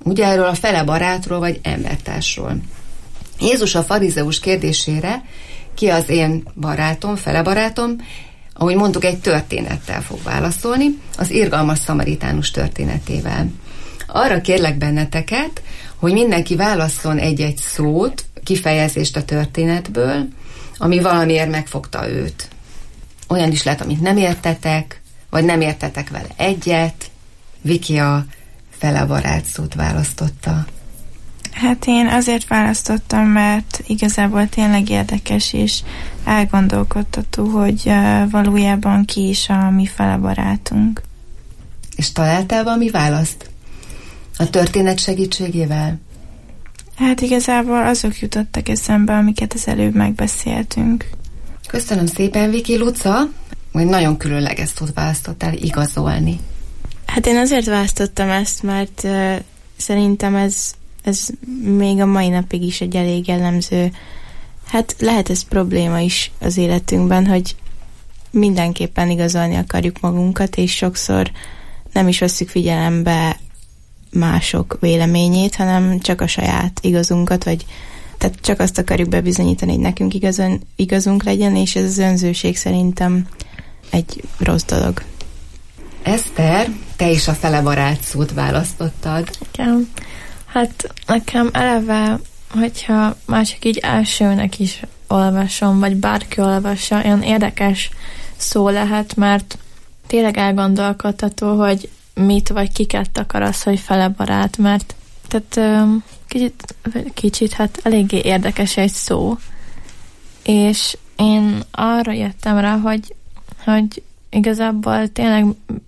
Ugye erről a fele barátról vagy embertársról. Jézus a farizeus kérdésére, ki az én barátom, fele barátom, ahogy mondtuk, egy történettel fog válaszolni, az irgalmas szamaritánus történetével. Arra kérlek benneteket, hogy mindenki válasszon egy-egy szót, kifejezést a történetből, ami valamiért megfogta őt. Olyan is lehet, amit nem értetek, vagy nem értetek vele egyet. Viki a fele barát szót választotta. Hát én azért választottam, mert igazából tényleg érdekes és elgondolkodtató, hogy uh, valójában ki is a mi fele barátunk. És találtál valami választ? A történet segítségével? Hát igazából azok jutottak eszembe, amiket az előbb megbeszéltünk. Köszönöm szépen, Viki. Luca, hogy nagyon különleges szót választottál, igazolni. Hát én azért választottam ezt, mert uh, szerintem ez, ez még a mai napig is egy elég jellemző, hát lehet ez probléma is az életünkben, hogy mindenképpen igazolni akarjuk magunkat, és sokszor nem is vesszük figyelembe mások véleményét, hanem csak a saját igazunkat, vagy tehát csak azt akarjuk bebizonyítani, hogy nekünk igazon, igazunk legyen, és ez az önzőség szerintem egy rossz dolog. Eszter, te is a fele barát szót választottad. Igen. Hát nekem eleve, hogyha már csak így elsőnek is olvasom, vagy bárki olvassa, olyan érdekes szó lehet, mert tényleg elgondolkodható, hogy mit vagy kiket akar az, hogy fele barát, mert tehát kicsit, kicsit hát eléggé érdekes egy szó, és én arra jöttem rá, hogy, hogy igazából tényleg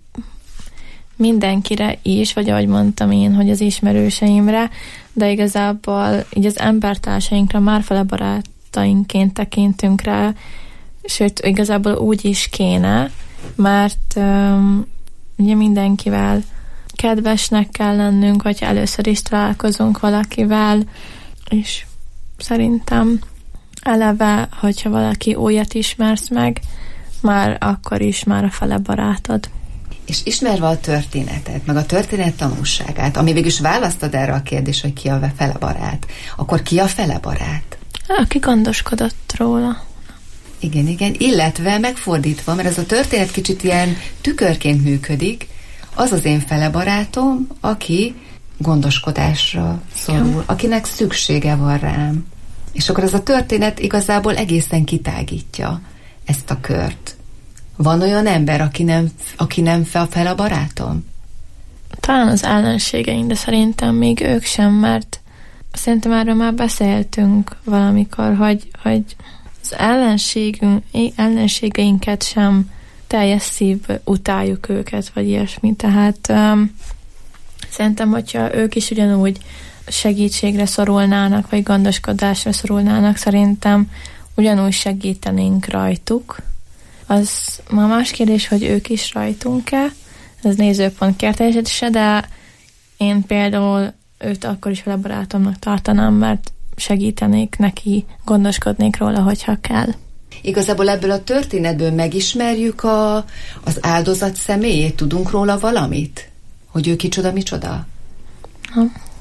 mindenkire is, vagy ahogy mondtam én, hogy az ismerőseimre, de igazából így az embertársainkra már fele barátainként tekintünk rá, sőt, igazából úgy is kéne, mert um, ugye mindenkivel kedvesnek kell lennünk, hogyha először is találkozunk valakivel, és szerintem eleve, hogyha valaki újat ismersz meg, már akkor is már a fele barátod. És ismerve a történetet, meg a történet tanulságát, ami végülis választod erre a kérdést, hogy ki a fele barát, akkor ki a fele barát? Aki gondoskodott róla. Igen, igen, illetve megfordítva, mert ez a történet kicsit ilyen tükörként működik, az az én fele barátom, aki gondoskodásra szorul, akinek szüksége van rám. És akkor ez a történet igazából egészen kitágítja ezt a kört. Van olyan ember, aki nem, aki nem fel, fel a barátom? Talán az ellenségeink, de szerintem még ők sem, mert szerintem erről már beszéltünk valamikor, hogy, hogy az ellenségünk, ellenségeinket sem teljes szív utáljuk őket, vagy ilyesmi. Tehát um, szerintem, hogyha ők is ugyanúgy segítségre szorulnának, vagy gondoskodásra szorulnának, szerintem ugyanúgy segítenénk rajtuk. Az ma más kérdés, hogy ők is rajtunk-e, ez nézőpont kérdése, de én például őt akkor is vele barátomnak tartanám, mert segítenék neki, gondoskodnék róla, hogyha kell. Igazából ebből a történetből megismerjük a, az áldozat személyét, tudunk róla valamit? Hogy ő kicsoda, micsoda? Ha.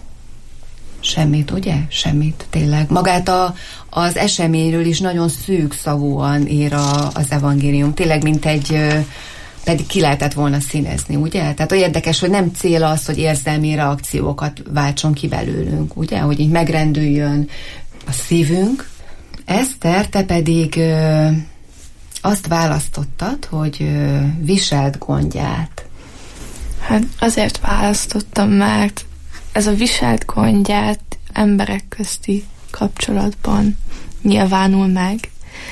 Semmit, ugye? Semmit, tényleg. Magát a, az eseményről is nagyon szűk szavúan ír a, az evangélium. Tényleg, mint egy, pedig ki lehetett volna színezni, ugye? Tehát olyan érdekes, hogy nem cél az, hogy érzelmi reakciókat váltson ki belőlünk, ugye? Hogy így megrendüljön a szívünk. Eszter, te pedig ö, azt választottad, hogy ö, viselt gondját. Hát azért választottam, mert ez a viselt gondját emberek közti kapcsolatban nyilvánul meg,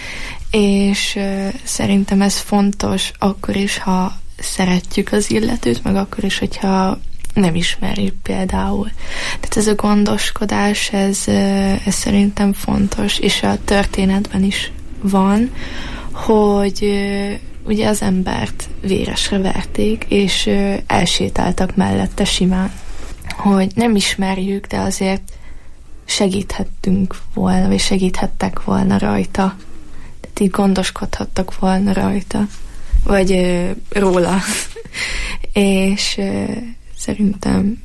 és ö, szerintem ez fontos akkor is, ha szeretjük az illetőt, meg akkor is, hogyha nem ismerjük például. Tehát ez a gondoskodás, ez, ez szerintem fontos, és a történetben is van, hogy ugye az embert véresre verték, és elsétáltak mellette simán. Hogy nem ismerjük, de azért segíthettünk volna, vagy segíthettek volna rajta. Tehát így gondoskodhattak volna rajta, vagy róla. És szerintem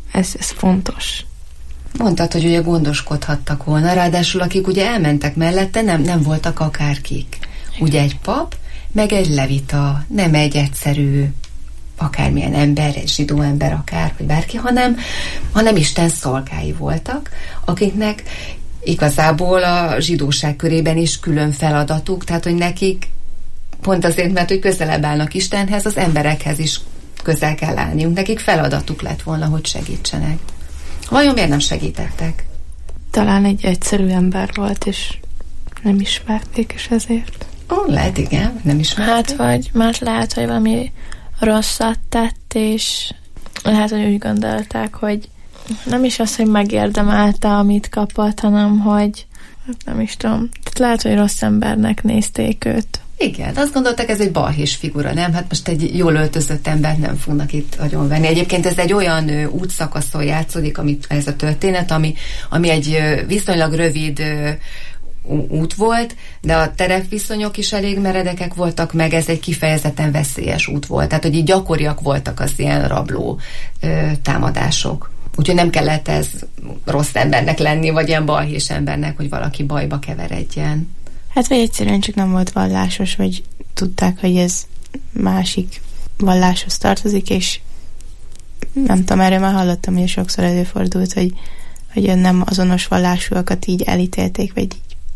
ez, ez fontos. Mondtad, hogy ugye gondoskodhattak volna, ráadásul akik ugye elmentek mellette, nem, nem voltak akárkik. Ugye egy pap, meg egy levita, nem egy egyszerű akármilyen ember, egy zsidó ember akár, vagy bárki, hanem, hanem Isten szolgái voltak, akiknek igazából a zsidóság körében is külön feladatuk, tehát hogy nekik pont azért, mert hogy közelebb állnak Istenhez, az emberekhez is közel kell állniuk. Nekik feladatuk lett volna, hogy segítsenek. Vajon miért nem segítettek? Talán egy egyszerű ember volt, és nem ismerték, és ezért. Ó, lehet, igen, nem ismerték. Hát, vagy mert lehet, hogy valami rosszat tett, és lehet, hogy úgy gondolták, hogy nem is az, hogy megérdemelte, amit kapott, hanem, hogy hát nem is tudom, tehát lehet, hogy rossz embernek nézték őt. Igen, azt gondolták, ez egy balhés figura, nem? Hát most egy jól öltözött embert nem fognak itt agyonvenni. Egyébként ez egy olyan ö, útszakaszon játszódik, amit, ez a történet, ami, ami egy ö, viszonylag rövid ö, út volt, de a terepviszonyok is elég meredekek voltak, meg ez egy kifejezetten veszélyes út volt. Tehát, hogy így gyakoriak voltak az ilyen rabló ö, támadások. Úgyhogy nem kellett ez rossz embernek lenni, vagy ilyen balhés embernek, hogy valaki bajba keveredjen. Hát vagy egyszerűen csak nem volt vallásos, vagy tudták, hogy ez másik valláshoz tartozik, és nem tudom, erről már hallottam, hogy sokszor előfordult, hogy, hogy nem azonos vallásúakat így elítélték, vagy így.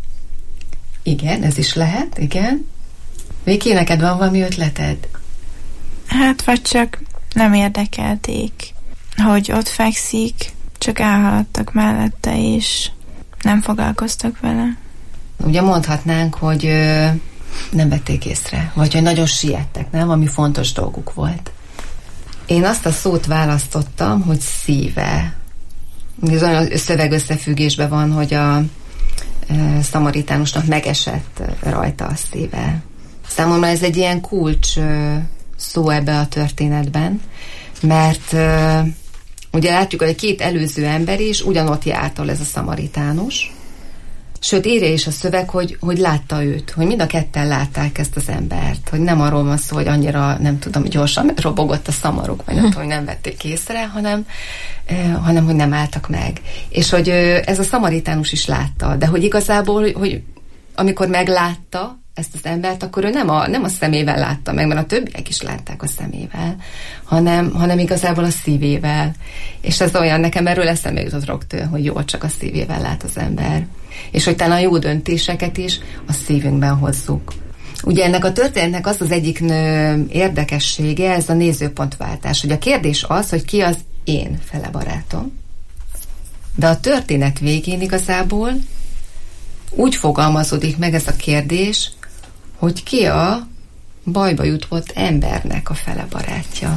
Igen, ez is lehet, igen. Viki, neked van valami ötleted? Hát vagy csak nem érdekelték, hogy ott fekszik, csak elhaladtak mellette, és nem foglalkoztak vele. Ugye mondhatnánk, hogy ö, nem vették észre, vagy hogy nagyon siettek, nem? Ami fontos dolguk volt. Én azt a szót választottam, hogy szíve. Ez olyan szöveg összefüggésben van, hogy a e, szamaritánusnak megesett rajta a szíve. Számomra ez egy ilyen kulcs ö, szó ebbe a történetben, mert ö, ugye látjuk, hogy a két előző ember is ugyanott jártól ez a szamaritánus. Sőt, írja is a szöveg, hogy, hogy látta őt, hogy mind a ketten látták ezt az embert, hogy nem arról van szó, hogy annyira, nem tudom, gyorsan robogott a szamaruk, vagy nem tudom, hogy nem vették észre, hanem, eh, hanem hogy nem álltak meg. És hogy eh, ez a szamaritánus is látta, de hogy igazából, hogy, hogy amikor meglátta ezt az embert, akkor ő nem a, nem a szemével látta meg, mert a többiek is látták a szemével, hanem, hanem igazából a szívével. És ez olyan, nekem erről eszembe jutott rögtön, hogy jó, csak a szívével lát az ember. És hogy talán a jó döntéseket is a szívünkben hozzuk. Ugye ennek a történetnek az az egyik nő érdekessége, ez a nézőpontváltás, hogy a kérdés az, hogy ki az én fele barátom, de a történet végén igazából úgy fogalmazódik meg ez a kérdés, hogy ki a bajba jutott embernek a fele barátja.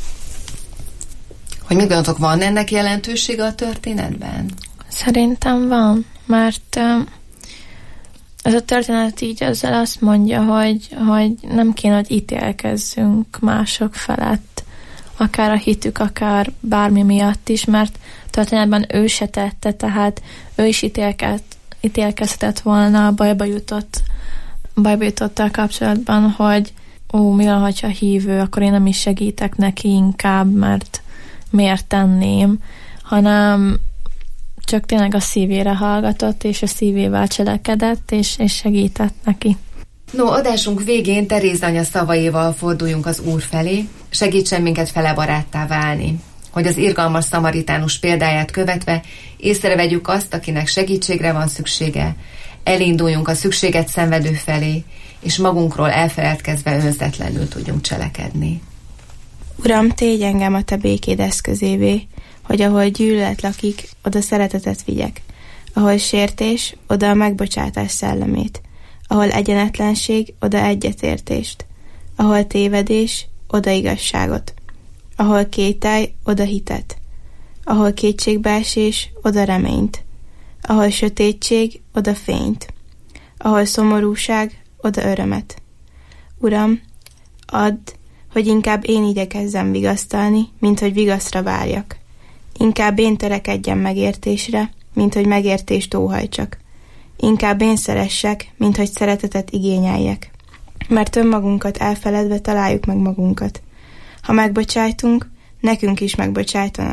Hogy mit gondoltok, van ennek jelentősége a történetben? Szerintem van, mert ez a történet így ezzel azt mondja, hogy, hogy nem kéne, hogy ítélkezzünk mások felett, akár a hitük, akár bármi miatt is, mert történetben ő se tette, tehát ő is ítélkezett, ítélkezhetett volna a bajba jutott bajba jutottal kapcsolatban, hogy ó, mi van, hogyha hívő, akkor én nem is segítek neki inkább, mert miért tenném, hanem csak tényleg a szívére hallgatott, és a szívével cselekedett, és, és segített neki. No, adásunk végén Teréz anya szavaival forduljunk az Úr felé, segítsen minket fele baráttá válni, hogy az irgalmas szamaritánus példáját követve észrevegyük azt, akinek segítségre van szüksége, elinduljunk a szükséget szenvedő felé, és magunkról elfeledkezve önzetlenül tudjunk cselekedni. Uram, tégy engem a te békéd eszközévé, hogy ahol gyűlölet lakik, oda szeretetet vigyek, ahol sértés, oda a megbocsátás szellemét, ahol egyenetlenség, oda egyetértést, ahol tévedés, oda igazságot, ahol kételj, oda hitet, ahol kétségbeesés, oda reményt, ahol sötétség, oda fényt, ahol szomorúság, oda örömet. Uram, add, hogy inkább én igyekezzem vigasztalni, mint hogy vigaszra várjak. Inkább én törekedjem megértésre, mint hogy megértést óhajtsak. Inkább én szeressek, mint hogy szeretetet igényeljek. Mert önmagunkat elfeledve találjuk meg magunkat. Ha megbocsájtunk, nekünk is megbocsájtanak,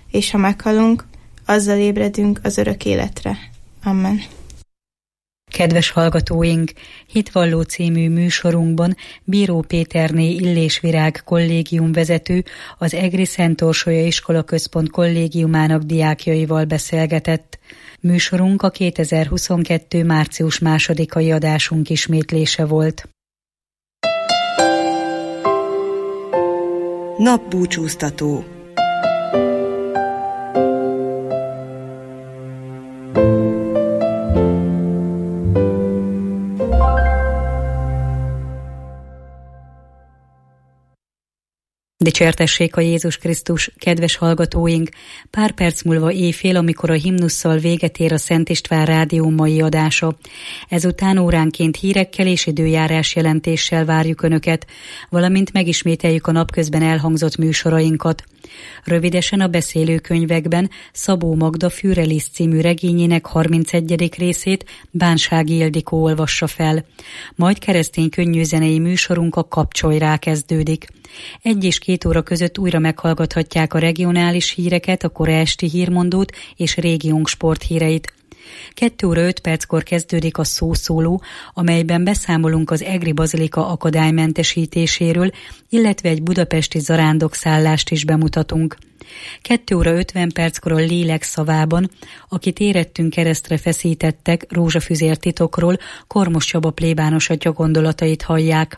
és ha meghalunk, azzal ébredünk az örök életre. Amen. Kedves hallgatóink, Hitvalló című műsorunkban Bíró Péterné Illésvirág kollégium vezető az Egri Szent Orsolya Iskola Központ kollégiumának diákjaival beszélgetett. Műsorunk a kétezer-huszonkettő. március másodikai adásunk ismétlése volt. Napbúcsúztató. Dicsértessék a Jézus Krisztus, kedves hallgatóink! Pár perc múlva éjfél, amikor a himnusszal véget ér a Szent István Rádió mai adása. Ezután óránként hírekkel és időjárás jelentéssel várjuk Önöket, valamint megismételjük a napközben elhangzott műsorainkat. Rövidesen a beszélőkönyvekben Szabó Magda Fürelisz című regényének harmincegyedik részét Bánsági Ildikó olvassa fel. Majd keresztény könnyűzenei műsorunk a Kapcsolj rá kezdődik. Egy és két óra között újra meghallgathatják a regionális híreket, a kora esti hírmondót és régiónk sporthíreit. Kettő óra öt perckor kezdődik a Szószóló, amelyben beszámolunk az Egri Bazilika akadálymentesítéséről, illetve egy budapesti zarándokszállást is bemutatunk. Kettő óra ötven perckor a Lélek szavában, akit érettünk keresztre feszítettek, rózsafüzér titokról, Kormos Csaba plébános atya gondolatait hallják.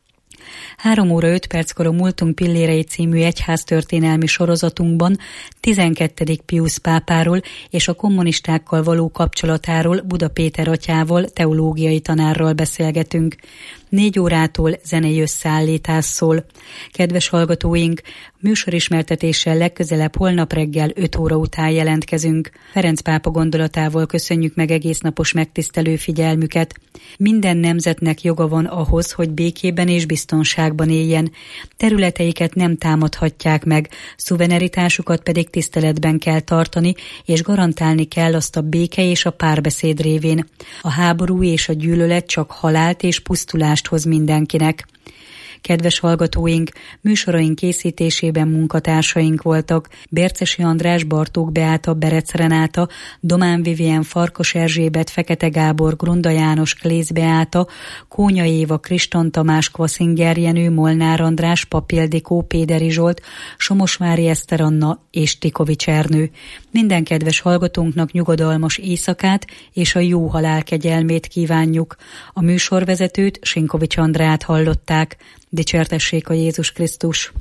Három óra öt perckor a Múltunk pillérei című egyháztörténelmi sorozatunkban tizenkettedik Piusz pápáról és a kommunistákkal való kapcsolatáról Buda Péter atyával, teológiai tanárral beszélgetünk. Négy órától zenei összeállítás szól. Kedves hallgatóink, műsorismertetéssel legközelebb holnap reggel öt óra után jelentkezünk. Ferenc pápa gondolatával köszönjük meg egésznapos megtisztelő figyelmüket. Minden nemzetnek joga van ahhoz, hogy békében és biztonságban éljen. Területeiket nem támadhatják meg, szuverenitásukat pedig tiszteletben kell tartani, és garantálni kell azt a béke és a párbeszéd révén. A háború és a gyűlölet csak halált és pusztulást hoz mindenkinek. Kedves hallgatóink, műsoraink készítésében munkatársaink voltak Bércesi András, Bartók Beáta, Berec Renáta, Domán Vivien, Farkas Erzsébet, Fekete Gábor, Grunda János, Klész Beáta, Kónya Éva, Kriston Tamás, Kvaszinger Jenő, Molnár András, Papildikó, Péderi Zsolt, Somosvári Eszter Anna és Tikovics Ernő. Minden kedves hallgatónknak nyugodalmas éjszakát és a jó halál kegyelmét kívánjuk. A műsorvezetőt, Sinkovics Andrát hallották. Dicsértessék a Jézus Krisztus!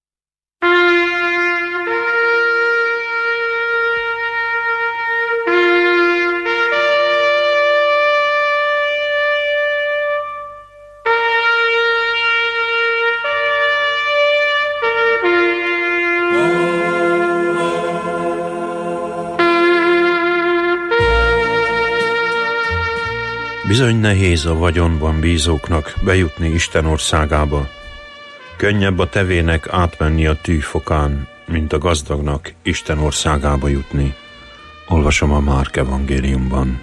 Bizony nehéz a vagyonban bízóknak bejutni Isten országába. Könnyebb a tevének átmenni a tűfokán, mint a gazdagnak Isten országába jutni. Olvasom a Márk evangéliumban.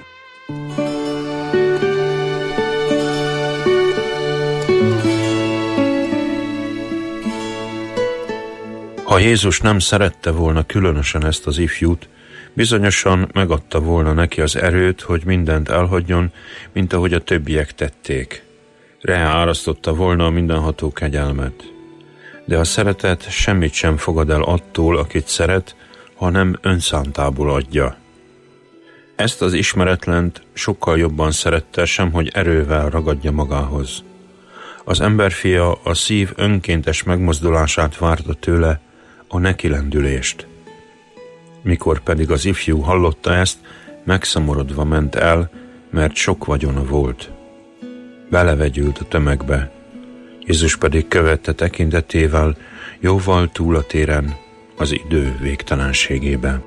Ha Jézus nem szerette volna különösen ezt az ifjút, bizonyosan megadta volna neki az erőt, hogy mindent elhagyjon, mint ahogy a többiek tették. Reárasztotta volna a mindenható kegyelmet. De a szeretet semmit sem fogad el attól, akit szeret, hanem önszántából adja. Ezt az ismeretlent sokkal jobban szerette, sem hogy erővel ragadja magához. Az emberfia a szív önkéntes megmozdulását várta tőle, a nekilendülést. Mikor pedig az ifjú hallotta ezt, megszomorodva ment el, mert sok vagyona volt. Belevegyült a tömegbe. Jézus pedig követte tekintetével jóval túl a téren, az idő végtelenségébe.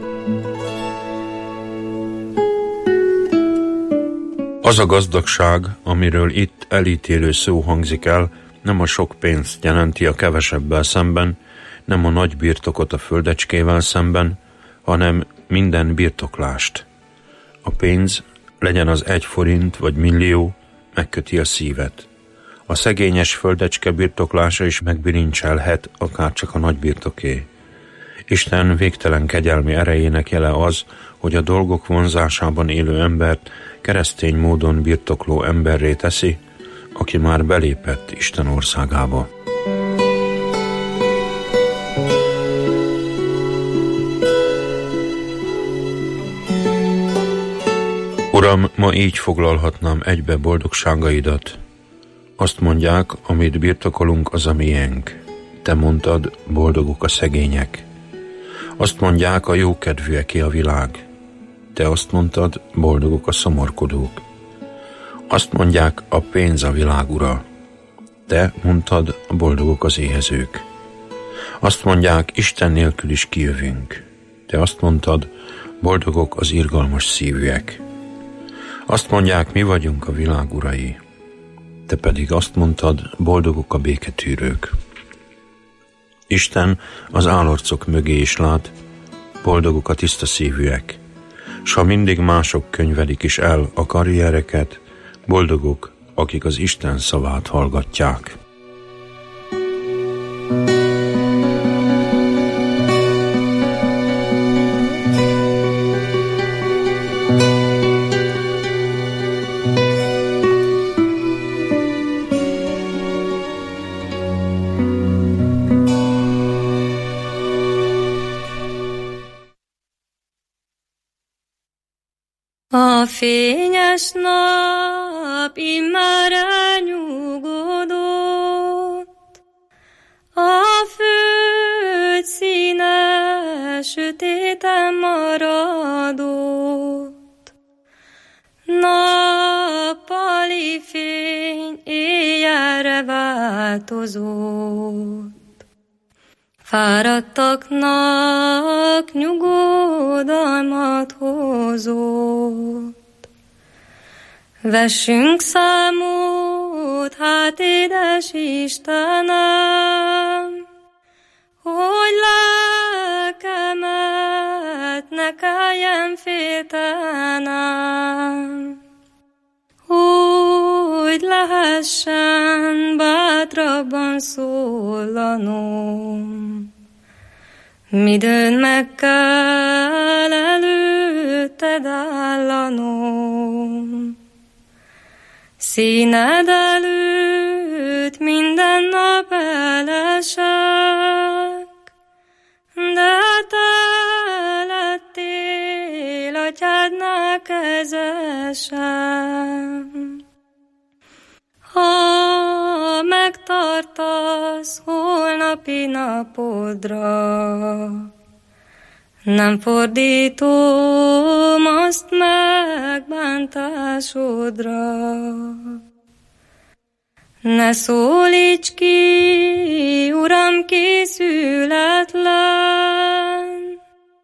Az a gazdagság, amiről itt elítélő szó hangzik el, nem a sok pénzt jelenti a kevesebbel szemben, nem a nagy birtokot a földecskével szemben, hanem minden birtoklást. A pénz, legyen az egy forint vagy millió, megköti a szívet. A szegényes földecske birtoklása is megbilincselhet, akár csak a nagy birtoké. Isten végtelen kegyelmi erejének jele az, hogy a dolgok vonzásában élő embert keresztény módon birtokló emberré teszi, aki már belépett Isten országába. Uram, ma így foglalhatnám egybe boldogságaidat. Azt mondják, amit birtokolunk, az a miénk. Te mondtad, boldogok a szegények. Azt mondják, a jókedvűeké a világ. Te azt mondtad, boldogok a szomorkodók. Azt mondják, a pénz a világ ura. Te mondtad, boldogok az éhezők. Azt mondják, Isten nélkül is kijövünk. Te azt mondtad, boldogok az irgalmas szívűek. Azt mondják, mi vagyunk a világ urai. Te pedig azt mondtad, boldogok a béketűrők. Isten az állarcok mögé is lát, boldogok a tiszta szívűek, s ha mindig mások könyvelik is el a karriereket, boldogok, akik az Isten szavát hallgatják. A fényes nap immár elnyugodott, a föld színe sötéten maradott. Nappali fény éjjelre változott, fáradtaknak nyugodalmat hozott. Vessünk számot, hát édes Istenem, hogy lelkemet ne kelljen féltenem, hogy lehessen bátrabban szólanom. Midőn meg kell előtted állanom, színed előtt minden nap elesek, de te lettél atyádnál kezesem. Ha megtartasz holnapi napodra, nem fordítom azt megbántásodra. Ne szólíts ki, Uram, készületlen,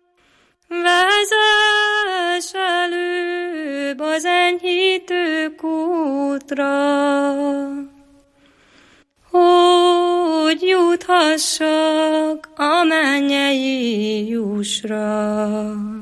vezess előbb az enyhítő kútra, hogy juthassak a mennyei jusra.